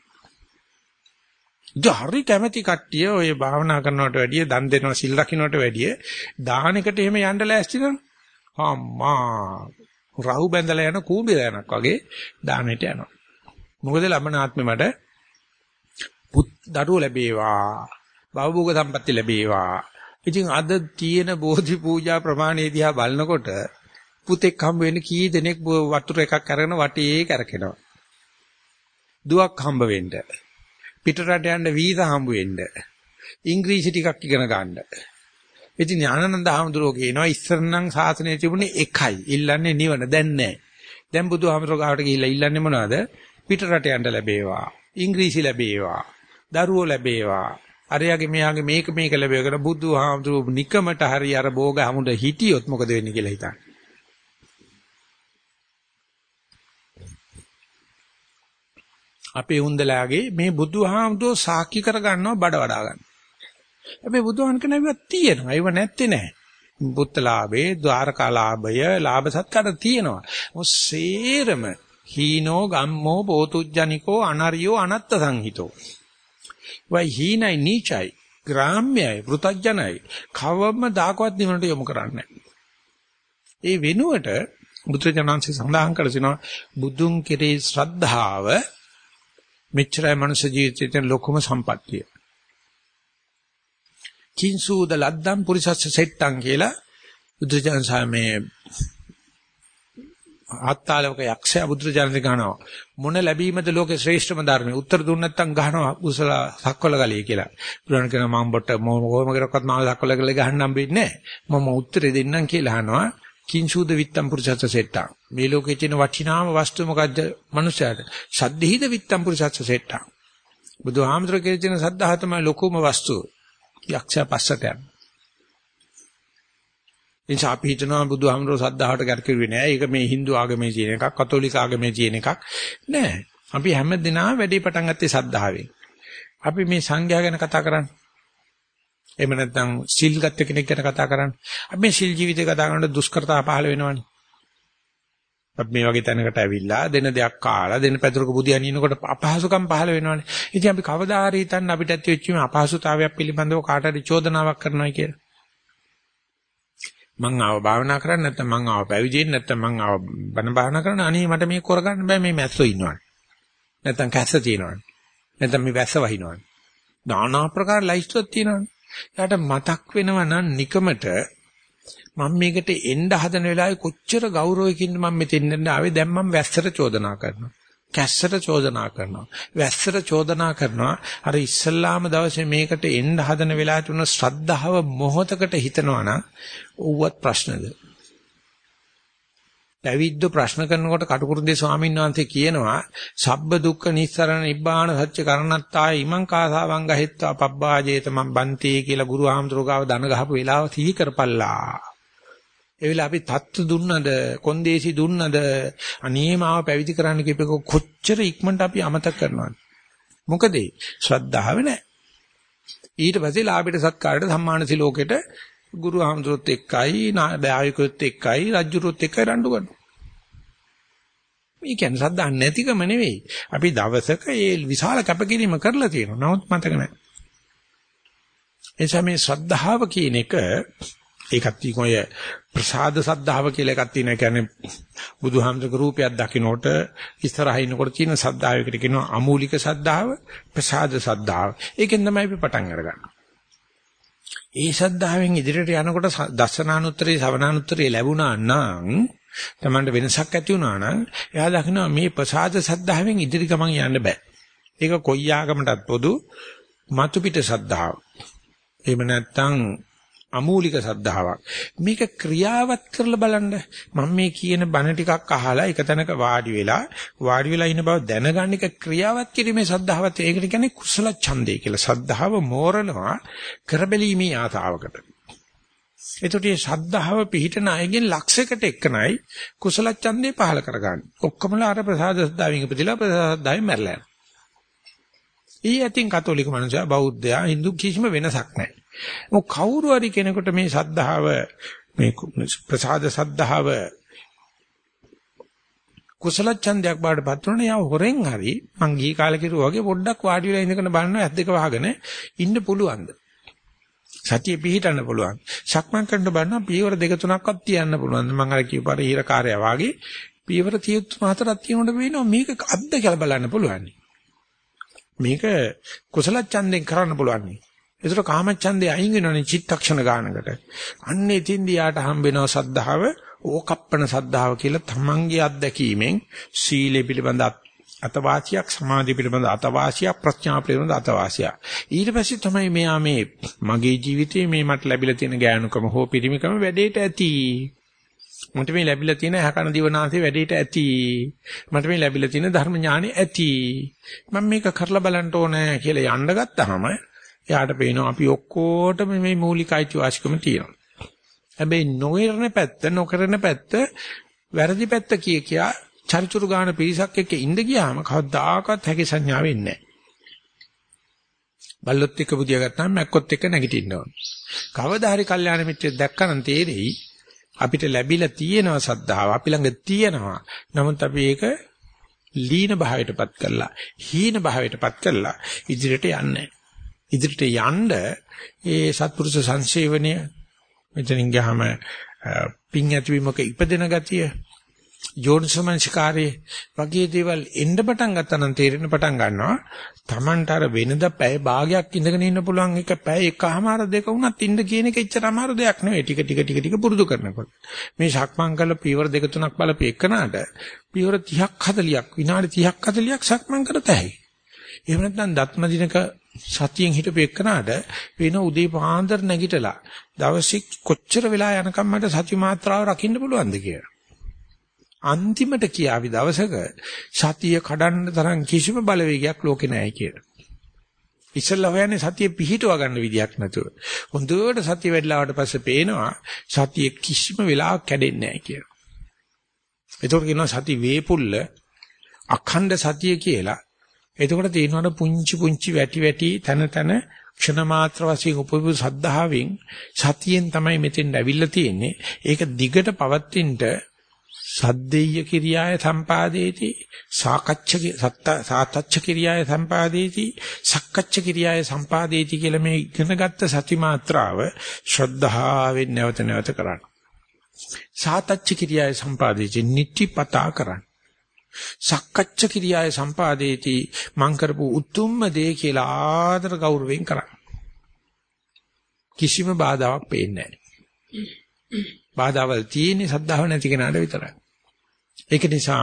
ජහරි කැමැති කට්ටිය ඔය භාවනා කරනවට වැඩිය දන් දෙනවා සිල් රකින්නට වැඩිය දාහනකට එහෙම යන්න ලෑස්ති නම් අම්මා රහු බැඳලා යන කූඹිරයන්ක් වගේ දානෙට යනවා. මොකද ලබන ආත්මෙ මට පුත් දරුවෝ ලැබේවා, භවභෝග සම්පatti ලැබේවා. ඉතින් අද තියෙන බෝධි පූජා ප්‍රමාණය දිහා බලනකොට පුතෙක් හම්බ වෙන්න කී දෙනෙක් වතුර එකක් අරගෙන වටේ කරකිනවා. දුවක් හම්බ වෙන්න පිටරට යන්න වීසා හම්බ වෙන්න ඉංග්‍රීසි ටිකක් ඉගෙන ගන්න. ඉතින් ඥානানন্দ හාමුදුරුවෝ කියනවා ඉස්සර නම් සාසනය තිබුණේ එකයි. ඉල්ලන්නේ නිවන. දැන් නැහැ. දැන් බුදුහාමුදුරුවෝ ගාවට ගිහිල්ලා ඉල්ලන්නේ මොනවද? පිටරට යන්න ලැබේවා. ඉංග්‍රීසි ලැබේවා. දරුවෝ ලැබේවා. අරයාගේ මෙයාගේ මේක මේක ලැබේවා කියලා බුදුහාමුදුරුවෝ නිකමට හරි අර භෝග හමුද හිටියොත් මොකද වෙන්නේ කියලා හිතන්න. අපේ උන්දලාගේ මේ බුදුහාමුදුරෝ සාක්ෂි කර ගන්නවා බඩ වඩා ගන්න. හැබැයි බුදුහාන් කියන ඒවා තියෙනවා. ඒව නැත්තේ නෑ. බුත්තලාභේ, ద్వාරකාලාභය, ලාභ සත්කාර තියෙනවා. ඔස්සේරම හීනෝ ගම්මෝ පෝතුජ්ජනිකෝ අනරියෝ අනත්ත සංහිතෝ. වයි හීනයි නීචයි, ග්‍රාම්‍යයි, පෘතජ්ජනයි කවම දාකවත් නිවනට යොමු කරන්නේ ඒ වෙනුවට බුදුචානන්සේ සඳහන් කර සිනවා බුදුන් කෙරේ ශ්‍රද්ධාව මෙච්චරයි මනුෂ්‍ය ජීවිතයේ ලොකුම සම්පත්තිය. කිංසුද ලද්දම් පුරිසස්ස සෙට්ටම් කියලා බුදුචානන්සේ මේ ආත්තාලවක යක්ෂයා බුදුචානන්සේ ගහනවා මොන ලැබීමද ලෝකේ ශ්‍රේෂ්ඨම ධර්මයේ උත්තර දුන්න නැත්නම් ගහනවා උසල සක්වල ගලිය කියලා. බුදුන් කියනවා මම බොට මොකම කරක්වත් මාව සක්වල ගලිය ගහන්න හම්බෙන්නේ නැහැ. මම උත්තරේ දෙන්නම් කියලා අහනවා කිංසුද විත්තම් පුරුෂස්ස සෙට්ටා. මේ ලෝකයේ තියෙන වටිනාම වස්තුව මොකද්ද? මනුෂයාට. සද්ධිහිද විත්තම් පුරුෂස්ස සෙට්ටා. බුදුහාමුදුරුවෝ කියන සද්ධාහ තමයි ලොකුම වස්තුව. යක්ෂයා පස්සට යන. එනිසා අපි හිතනවා බුදුහාමුදුරුවෝ සද්ධාහට කරකිරුවේ නෑ. ඒක මේ Hindu ආගමේ තියෙන එකක්, කතෝලික ආගමේ තියෙන එකක් නෑ. අපි හැමදෙනාම වැඩි පටන් ගත්තේ සද්ධාවෙන්. අපි මේ සංඝයා ගැන කතා කරන්නේ. එහෙම නැත්නම් සිල් ගත්ත කෙනෙක් ගැන කතා කරන්නේ. අපි මේ සිල් ජීවිතය කතා කරනකොට දුෂ්කරතා පහළ වෙනවනේ. අපි මේ වගේ තැනකට ඇවිල්ලා දෙන දෙයක් කාලා දෙන පැතුරක බුදියන් ඉන්නකොට අපහසුකම් පහළ වෙනවනේ. ඉතින් අපි කවදා හරි හිතන්න අපිට ඇති වෙච්ච මේ අපහසුතාවයක් පිළිබඳව කාට හරි චෝදනාවක් කරනවා කියලා. මං ආව භාවනා කරන්නේ නැත්නම් මං ආව පැවිදෙන්නේ නැත්නම් මං ආව බණ භාවනා කරන අනේ මට මේක කරගන්න බෑ මේ මැස්සෝ ඉන්නවනේ. නැත්නම් කැස්ස තියෙනවනේ. නැත්නම් මේ වැස්ස වහිනවනේ. নানা ආකාර ලයිස්ට්ුවක් තියෙනවනේ. යාට මතක් වෙනවා නම් නිකමට මම මේකට එන්න හදන වෙලාවේ කොච්චර ගෞරවයකින්ද මම මෙතෙන් ආවේ. දැන් මම වැස්සට චෝදනා කරනවා. කැස්සට චෝදනා කරනවා. වැස්සට චෝදනා කරනවා. අර ඉස්සල්ලාම දවසේ මේකට එන්න හදන වෙලාවට උන ශ්‍රද්ධාව මොහොතකට හිතනවා නම් ඌවත් ප්‍රශ්නද? පැවිද්ද ප්‍රශ්න කරනකොට කටුකුරුන්දේ ස්වාමීන් වහන්සේ කියනවා සබ්බ දුක්ඛ නිස්සරණ නිබ්බාන සත්‍ය කරණත්තාය ඉමං කාසාවං ගහෙත්වා පබ්බාජේත මං බන්ති කියලා ගුරු ආමතුරු ගාව දන ගහපු වෙලාව සිහි කරපල්ලා. ඒ වෙලාව අපි තත්තු දුන්නද කොන්දේසි දුන්නද අනේ මාව පැවිදි කරන්න කියපේක කොච්චර ඉක්මනට අපි අමතක කරනවද? මොකද ශ්‍රද්ධාව නැහැ. ඊට පස්සේ ලාභයට සත්කාරයට සම්මාන සිලෝකෙට ගුරු ආමතුරුත් එක්කයි නායකයොත් එක්කයි රජුරුත් එක්කයි රණ්ඩු කරනවා. මේ කියන්නේ ශ්‍රද්ධා නැතිකම නෙවෙයි. අපි දවසක ඒ විශාල කැපකිරීම කරලා තියෙනවා. නමුත් මතක නැහැ. එනිසා මේ ශ්‍රද්ධාව කියන එක ඒකත් තිකොය ප්‍රසාද සද්ධාව කියලා එකක් තියෙනවා. ඒ කියන්නේ බුදුහාමුදුරුවෝ රූපයක් දකින්නකොට ඉස්සරහින් ඉන්නකොට තියෙන සද්ධාවයකට කියනවා අමූලික සද්ධාව, ප්‍රසාද සද්ධාව. ඒකෙන් තමයි අපි පටන් අරගන්නේ. ඒ ශ්‍රද්ධාවෙන් ඉදිරියට යනකොට දස්සනානුත්තරේ ශවනානුත්තරේ ලැබුණා නම් තමන්ට වෙනසක් ඇති වුණා නම් එයා දකිනවා මේ ප්‍රසාද ශ්‍රද්ධාවෙන් ඉදිරි ගමන් යන්න බෑ. ඒක කොයි ආගමකටත් පොදු මතු පිට ශ්‍රද්ධාව. එහෙම නැත්නම් අමූලික ශ්‍රද්ධාවක්. මේක ක්‍රියාවත් කරලා බලන්න. මම මේ කියන බණ ටිකක් අහලා එක තැනක වාඩි වෙලා වාඩි වෙලා ඉන්න බව දැනගන්න එක ක්‍රියාවත් කිරීමේ ශ්‍රද්ධාවත්. ඒකට කියන්නේ කුසල ඡන්දය කියලා. ශ්‍රද්ධාව මෝරනවා කරබැලීමේ ආතාවකට. එතකොට මේ ශ්‍රද්ධාව පිහිටන අයගෙන් ලක්ෂයකට එක්කනයි කුසල ඡන්දේ පහල කරගන්නේ. ඔක්කොමලා අර ප්‍රසාද ශ්‍රද්ධාවෙන් ඉපදිලා ප්‍රසාද ශ්‍රද්ධාවෙන් මැරලා යනවා. ඊ ඇතින් කතෝලික මනුස්සයා බෞද්ධයා හින්දු කිසිම වෙනසක් නැහැ. මොක කවුරු හරි කෙනෙකුට මේ සද්ධාව මේ ප්‍රසාද සද්ධාව කුසල ඡන්දයක් බාටපත් වුණා. යා හොරෙන් හරි මං ගිහි කාලේ කිරුවා වගේ පොඩ්ඩක් වාඩි වෙලා ඉඳගෙන බලනවා ඇස් දෙක වහගෙන ඉන්න පුළුවන්ද? සතිය පිහිටන්න පුළුවන්. සක්මන් කරන්න බලනවා පියවර දෙක තුනක්වත් තියන්න පුළුවන්. මං අර කියපාර ඊරකාරය වාගේ පියවර තිය තුන හතරක් තියෙනකොට වෙනවා මේක අද්ද කියලා බලන්න පුළුවන්. මේක කුසල ඡන්දෙන් කරන්න පුළුවන්. ඒතර කාමච්ඡන්දේ අයින් වෙනවනේ චිත්තක්ෂණ ගානකට. අන්න එතින්දී යාට හම්බ වෙනවා සද්ධාව, ඕකප්පන සද්ධාව කියලා තමන්ගේ අත්දැකීමෙන් සීලය පිළිබඳ අතවාසියක්, සමාධිය පිළිබඳ අතවාසියක්, ප්‍රඥා පිළිබඳ අතවාසියක්. ඊට පස්සේ තමයි මෙයා මේ මගේ ජීවිතේ මේ මට ලැබිලා තියෙන ගෑනුකම හෝ පිරිමිකම වැඩේට ඇති. මට මේ ලැබිලා තියෙන හකන දිවනාසේ වැඩේට ඇති. මට මේ ලැබිලා තියෙන ධර්ම ඥානෙ ඇති. මම මේක කරලා බලන්න ඕනේ කියලා යන්න ගත්තාම එයාට පේනවා අපි ඔක්කොටම මේ මූලික අයිතිවාසිකම තියෙනවා. හැබැයි නොවරන පැත්ත, නොකරන පැත්ත, වැරදි පැත්ත කිය කියා චරිචුරු ගාන පිරිසක් එක්ක ඉඳ ගියාම කවදාකවත් හැකි සංඥා වෙන්නේ නැහැ. බල්ලොත් එක්ක බුදියා ගත්තාම මැක්කොත් එක්ක නැගිටින්න ඕන. කවදා හරි කල්යාණ මිත්‍රයෙක් දැක්කනම් තේරෙයි අපිට ලැබිලා තියෙනවා සද්ධාව, අපි ළඟ තියෙනවා. නමුත් අපි ඒක ලීන භාවයටපත් කරලා, හීන භාවයටපත් කරලා ඉදිරියට යන්නේ නැහැ. ඉදිරියට යන්න ඒ සත්පුරුෂ සංසේවනය මෙතනින් ගියාම පිං ඇතිවීමක ඉපදෙන ගතිය යෝනිසමනසිකාරයේ වගේ දේවල් එන්න පටන් ගත්තා නම් තේරෙන පටන් ගන්නවා Tamanට අර වෙනද පැය භාගයක් ඉඳගෙන ඉන්න පුළුවන් එක පැය එකමාර දෙක වුණත් ඉන්න කියන එක එච්චර අමාරු දෙයක් නෙවෙයි. ටික ටික ටික ටික පුරුදු කරනකොට මේ සක්මන් කරලා පීවර දෙක තුනක් බලපු එකනට පීවර තිහක් හතලියක් විනාඩි තිහක් හතලියක් සක්මන් කරත හැකියි. එහෙම නැත්නම් දත්ම දිනක සතියෙන් හිටපු එක්කනට වෙන උදේ පාන්දර නැගිටලා දවසේ කොච්චර වෙලා යනකම් මට සති මාත්‍රාව රකින්න පුළුවන්ද කියලා. අන්තිමට කියාවි දවසක සතිය කඩන්න තරම් කිසිම බලවේගයක් ලෝකේ නැහැ කියලා. ඉස්සල්ලා හොයන්නේ සතිය පිහිටව ගන්න විදියක් නැතුව. හොඳට සතිය වැඩිලාවට පස්සේ පේනවා සතිය කිසිම වෙලාවක කැඩෙන්නේ නැහැ කියලා. ඒතකොට කියනවා සති වේපුල්ල අඛණ්ඩ සතිය කියලා. එතකොට තියෙනවා පුංචි පුංචි වැටි වැටි තන තන ක්ෂණ මාත්‍ර වශයෙන් උපවිපු සද්ධාවෙන් සතියෙන් තමයි මෙතෙන් ඇවිල්ලා තියෙන්නේ. ඒක දිගට පවත්ින්නට සද්දේය කිරියාය සම්පාදේති සාකච්ඡ සාතච්ඡ කිරියාය සම්පාදේති සක්කච්ඡ කිරියාය සම්පාදේති කියලා මේ ඉගෙනගත්ත සති මාත්‍රාව ශ්‍රද්ධාවෙන් නැවත නැවත කරන්න. සාතච්ඡ කිරියාය සම්පාදේති නිත්‍යපතා කරන්න. සක්කච්ඡ කිරියාය සම්පාදේති මං කරපු උතුම්ම දේ කියලා ආදර ගෞරවයෙන් කරන්න. කිසිම බාධාවක් පේන්නේ නැහැ. බාධාවල් තියෙන්නේ සද්ධාව නැති කෙනාට විතරයි. ඒක නිසා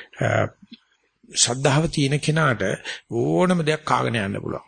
සද්ධාව තියෙන කෙනාට ඕනම දෙයක් කාගෙන යන්න පුළුවන්.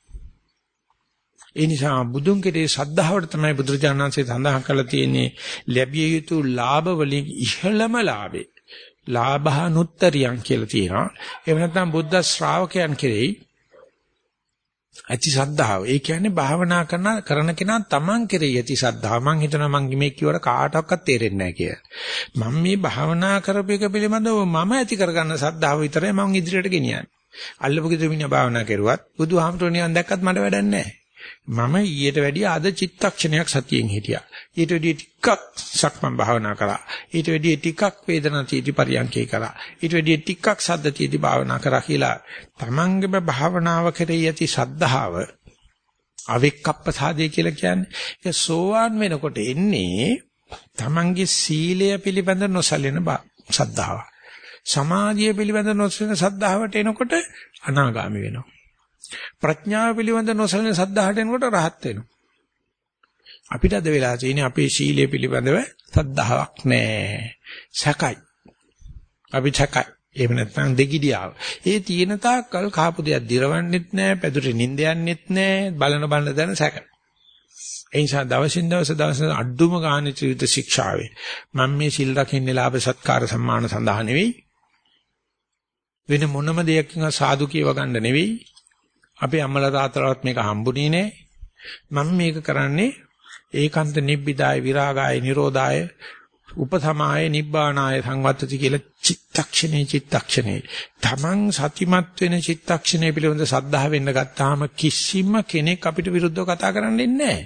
ඒ නිසා බුදුන් කෙරේ සද්ධාවට තමයි බුදුරජාණන් වහන්සේ සඳහන් කරලා තියෙන්නේ ලැබිය යුතු ලාභ වලින් ඉහළම ලාභේ. ලාභානුත්තරියන් කියලා තියෙනවා. එහෙම නැත්නම් බුද්ධ ශ්‍රාවකයන් කෙරෙහි ඇති සද්ධාව. ඒ කියන්නේ භාවනා කරන කරන කෙනා තමන් කෙරෙහි ඇති සද්ධාව. මං හිතනවා මං මේ කියවර කාටවත් තේරෙන්නේ නැහැ කියලා. මම මේ භාවනා කරපේක පිළිබඳව මම ඇති කරගන්න සද්ධාව විතරයි මං ඉදිරියට ගෙනියන්නේ. අල්ලපු ගෙදර මිනිහා භාවනා කරුවත් බුදුහාමුදුරනේ නිවන් දැක්කත් මට වැඩක් නැහැ. මම ඊට වැඩිය අද චිත්තක්ෂණයක් සතියෙන් හිටියා. ඊට වැඩිය ටිකක් සක්මන් භාවනා කරා. ඊට වැඩිය ටිකක් වේදනාතිටි පරියන්කේ කරා. ඊට වැඩිය ටිකක් සද්දතිටි භාවනා කරා කියලා තමන්ගේම භාවනාව කෙරෙහි ඇති ශ්‍රද්ධාව අවික්කප්පසාදේ කියලා කියන්නේ. ඒක සෝවාන් වෙනකොට එන්නේ තමන්ගේ සීලය පිළිබඳ නොසැලෙන ශ්‍රද්ධාව. සමාධිය පිළිබඳ නොසැලෙන ශ්‍රද්ධාවට එනකොට අනාගාමී වෙනවා. ප්‍රඥාව පිළිබඳ නොසලෙන සද්ධාහට එනකොට රහත් වෙනවා. අපිට අද වෙලා තියෙන්නේ අපේ ශීලයේ පිළිබඳව සද්ධාාවක් නැහැ. සැකයි. අපි සැකයි. එහෙම නැත්නම් දෙගිඩියාව. ඒ තියෙන තාක්කල් කාපු දෙයක් දිරවන්නෙත් නැහැ, පැදුරේ නිින්ද යන්නෙත් නැහැ, බලන බලන දන සැක. ඒ නිසා දවසින් දවස දවස අඩුම ගානේ ත්‍රිවිධ ශික්ෂාවේ මම මේ සිල් රකින්නේ ලාභ සත්කාර සම්මාන සඳහා නෙවෙයි. වෙන මොනම දෙයකින් සාදු කියව ගන්න නෙවෙයි. අපේ අම්මලා තාත්තලාවත් මේක හම්බුනේ නෑ. මම මේක කරන්නේ ඒකාන්ත නිබ්බිදාය විරාගාය නිරෝධාය උපසමාය නිබ්බානාය සංවත්තති කියලා චිත්තක්ෂණේ චිත්තක්ෂණේ තමන් සතිමත් වෙන චිත්තක්ෂණේ පිළිබඳ සද්ධා වෙන්න ගත්තාම කිසිම කෙනෙක් අපිට විරුද්ධව කතා කරන්නේ නැහැ.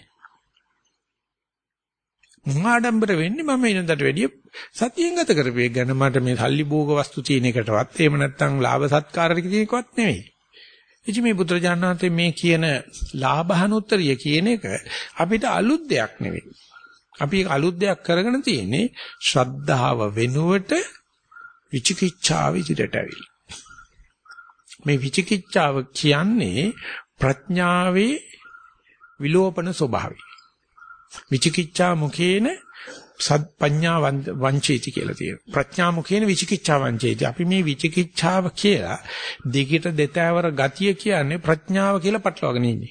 මොහාඩම්බර වෙන්නේ මම ඉන්නකට වැඩිය සතියෙන් ගත කරපේ ගැන මට මේ සල්ලි භෝග වස්තු තියෙන එකටවත් එහෙම නැත්නම් ලාභ සත්කාර ටික තියෙනකවත් නෙවෙයි. ඉතින් මේ බුදුරජාණන් වහන්සේ මේ කියන ලාභහනුත්තරිය කියන එක අපිට අලුත් දෙයක් නෙවෙයි. අපි අලුත් දෙයක් කරගෙන තියෙන්නේ ශ්‍රද්ධාව වෙනුවට විචිකිච්ඡාව ඉදිරියට ඇවිල්ලා. මේ විචිකිච්ඡාව කියන්නේ ප්‍රඥාවේ විලෝපන ස්වභාවය. විචිකිච්ඡා මුඛේන සත්පඤ්ඤා වංචේති කියලා තියෙනවා. ප්‍රඥා මුඛේන විචිකිච්ඡා වංචේති. අපි මේ විචිකිච්ඡාව කියලා දෙකට දෙතෑවර ගතිය කියන්නේ ප්‍රඥාව කියලා පටලවාගෙන ඉන්නේ.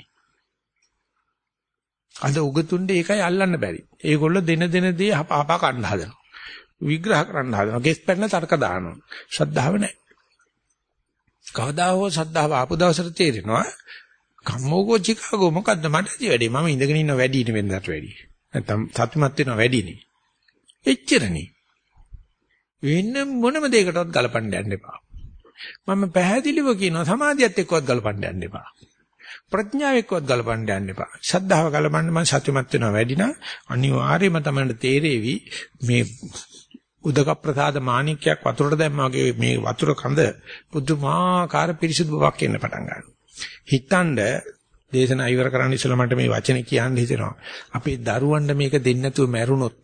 අද උගතුන්ට ඒකයි අල්ලන්න බැරි. ඒගොල්ලෝ දෙන දෙන දේ අපා කන්න හදනවා. විග්‍රහ කරන්න හදනවා. ගෙස් පැන්න තර්ක දානවා. ශ්‍රද්ධාව නැහැ. කවදා හෝ ශ්‍රද්ධාව ආපු දවසට තේරෙනවා කම්මෝගෝ චිකාගෝ මොකද්ද මට ඇති වැඩි. මම ඉඳගෙන ඉන්න වැඩි නෙ වෙනදාට වැඩි. නැත්තම් සතුටුමත් වෙනවා වැඩිනේ. එච්චරනේ. වෙන මොනම දෙයකටවත් ගලපන්න යන්න එපා. මම පැහැදිලිව කියනවා සමාධියත් එක්කවත් ගලපන්න යන්න එපා. ප්‍රඥාව එක්කවත් ගලපන්න යන්න එපා. ශ්‍රද්ධාව ගලපන්න මම සතුටුමත් වෙනවා වැඩි නම් අනිවාර්යයෙන්ම තමයි තේරෙවි මේ උදක ප්‍රසාද මාණික්කයක් වතුරට දැම්මා වගේ මේ වතුර කඳ පුදුමාකාර පිරිසිදු බවක් එන්න පටන් ගන්නවා. හිතනද දේශනා ඉවර කරන්න ඉස්සෙල්ලා මට මේ වචනේ කියන්න හිතෙනවා. අපේ දරුවන්ට මේක දෙන්න නැතුව මැරුණොත්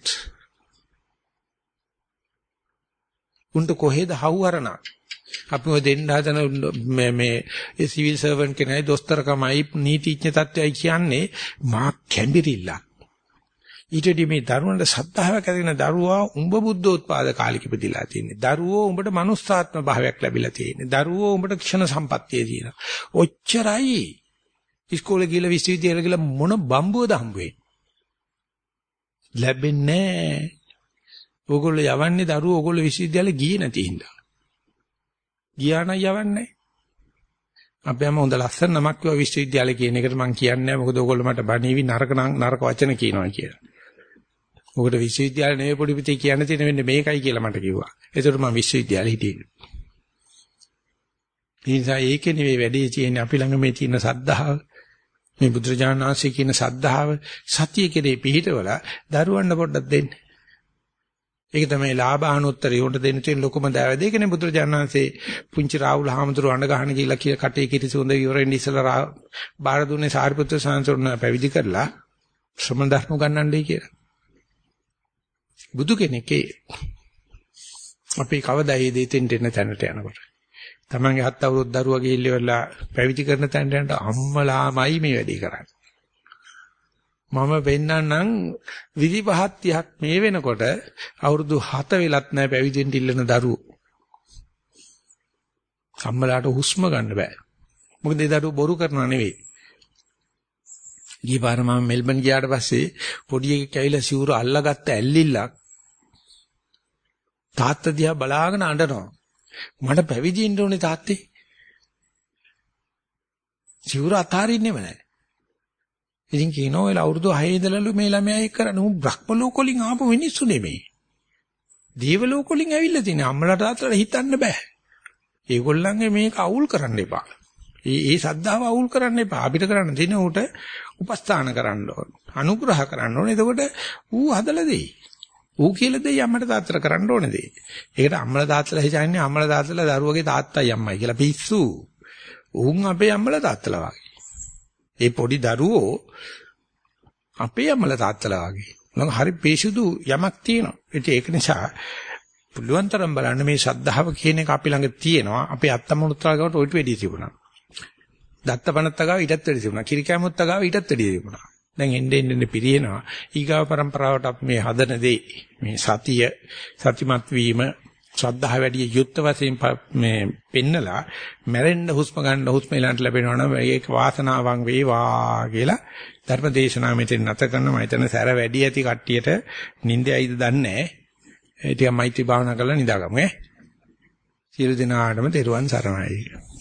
උන්ට කොහෙද හවුහරණක්? අපි ඔය දෙන්න හදන මේ මේ සිවිල් සර්වන්ට් කෙනයි දොස්තරකමයි නීතිඥ තත්ත්වයයි කියන්නේ මා කැඹිරිල්ලක්. ඊටදී මේ දරුවන්ට සද්ධාාවක් ඇතිවෙන දරුවා උඹ බුද්ධෝත්පාද කාලික ඉපදිලා තියෙන්නේ. දරුවෝ උඹට මනුස්සාත්ම භාවයක් ලැබිලා තියෙන්නේ. දරුවෝ උඹට ක්ෂණ සම්පත්තිය තියෙනවා. ඔච්චරයි. ඉස්කෝලේ ගිහලා විශ්වවිද්‍යාලේ ගිහලා මොන බම්බුවද හම්බ වෙන්නේ? ලැබෙන්නේ නැහැ. ඕගොල්ලෝ යවන්නේ දරුවෝ ඕගොල්ලෝ විශ්වවිද්‍යාලේ ගියේ නැති හින්දා. ගියා නම් යවන්නේ. අපි හැම හොඳ ලස්සන නමක් කිව්වා විශ්වවිද්‍යාලේ කියන එකට මම කියන්නේ නැහැ. මොකද ඕගොල්ලෝ මට බණීවි නරක නරක වචන කියනවා කියලා. ඔකට විශ්වවිද්‍යාලේ නෙවෙයි පොඩි පුතේ කියන්න තියෙන වෙන්නේ මේකයි කියලා මට කිව්වා. ඒකට මම විශ්වවිද්‍යාලේ හිටියේ. ඒ නිසා ඒකේ නෙවෙයි වැඩේ තියෙන්නේ අපි ළඟ මේ තියෙන සද්ධාව. මේ බුදුරජාණන් වහන්සේ කියන සද්ධාව සතිය කෙරේ පිහිටවල දරුවන්න පොඩ්ඩක් දෙන්න. ඒක තමයි ලාභානුත්තරය උන්ට දෙන්න තියෙන ලොකුම දෑවැද. ඒකනේ බුදුරජාණන් වහන්සේ පුංචි රාහුල හාමුදුරුව අඬ ගහන කියලා කියලා කටේ කිරි සුඳ ඉවරෙන් ඉස්සලා බාර දුන්නේ සාරිපුත්‍ර සාංශුරුණ පැවිදි කරලා ශ්‍රමණ ධර්ම ගන්නණ්ඩේ කියලා. බුදු කෙනෙක්ගේ අපි කවදා මේ දෙතෙන්ට එන තැනට යනකොට තමන්ගේ හත් අවුරුදු දරුවා ගිහිල්ලා පැවිදි කරන තැනට යනට අම්මලාමයි මේ වැඩේ කරන්නේ. මම වෙන්නන්නම් විදි පහක් තිහක් මේ වෙනකොට අවුරුදු හත වෙලත් නැහැ පැවිදෙන්න ඉල්ලන දරුවෝ. අම්මලාට හුස්ම ගන්න බෑ. මොකද ඒ දරුවෝ බොරු කරනවා නෙවෙයි. ගියපාර මම මෙල්බන් ගියාට පස්සේ පොඩි එකෙක් ඇවිල්ලා සිවුර අල්ලගත්ත ඇල්ලිල්ලක් තාත්තා දිහා බලාගෙන අඬනවා. මට පැවිදි වෙන්න ඕනේ තාත්තේ. සිවුර අතාරින්නෙම නැහැ. ඉතින් කියනවා ඒ අවුරුදු හය ඉඳලාලු මේ ළමයා එක්ක කරන්නේ උන් බ්‍රහ්ම ලෝක වලින් ආපු මිනිස්සු නෙමෙයි. දේව ලෝක වලින් ඇවිල්ලා තියෙන අම්මලාට තාත්තලාට හිතන්න බෑ. ඒගොල්ලන්ගේ මේක අවුල් කරන්න එපා. ඒ ඒ සද්ධාව අවුල් කරන්න එපා. අපිට කරන්න තියෙන උට උපස්ථාන කරන්න ඕන. අනුග්‍රහ කරන්න ඕන. එතකොට ඌ හදලා දෙයි. ඌ කියලා දෙයි අම්මට තාත්තට කරන්න ඕනේ දෙයි. ඒකට අම්මලා තාත්තලා හිතන්නේ අම්මලා තාත්තලා දරුවගේ තාත්තයි අම්මයි කියලා පිස්සු. උන් අපේ අම්මලා තාත්තලා වගේ. ඒ පොඩි දරුවෝ අපේ අම්මලා තාත්තලා වගේ. මම හරි පේසුදු යමක් තියෙනවා. ඒක නිසා පුළුවන් තරම් බලන්න මේ ශද්ධාව කියන එක අපි ළඟ තියෙනවා. අපේ අත්තමනුත්‍රා ගාවට ඔයිට වෙඩි තිබුණා. දත්තපනත්ත ගාව ඊටත් වෙඩි තිබුණා. කිරිකෑමුත්ත ගාව ඊටත් වෙඩි තිබුණා. දැන් එන්නේ එන්නේ පිරියනවා. ඊගාව પરම්පරාවට අපි මේ හදන දේ මේ සතිය සතිමත් වීම ශ්‍රද්ධාව වැඩි යුක්ත වශයෙන් මේ පෙන්නලා මැරෙන්න හුස්ම ගන්න හුස්ම ඊළඟට ලැබෙනවා නම් ඒක වාසනාවන් වේවා කියලා ධර්ම දේශනාව මෙතන නැත කරනවා. මම හිතන්නේ සැර වැඩි ඇති කට්ටියට නිින්දයිද දන්නේ නැහැ. ඒ ටික මෛත්‍රී භාවනා කරලා නිදාගමු ඈ. සියලු දිනාටම තෙරුවන් සරණයි.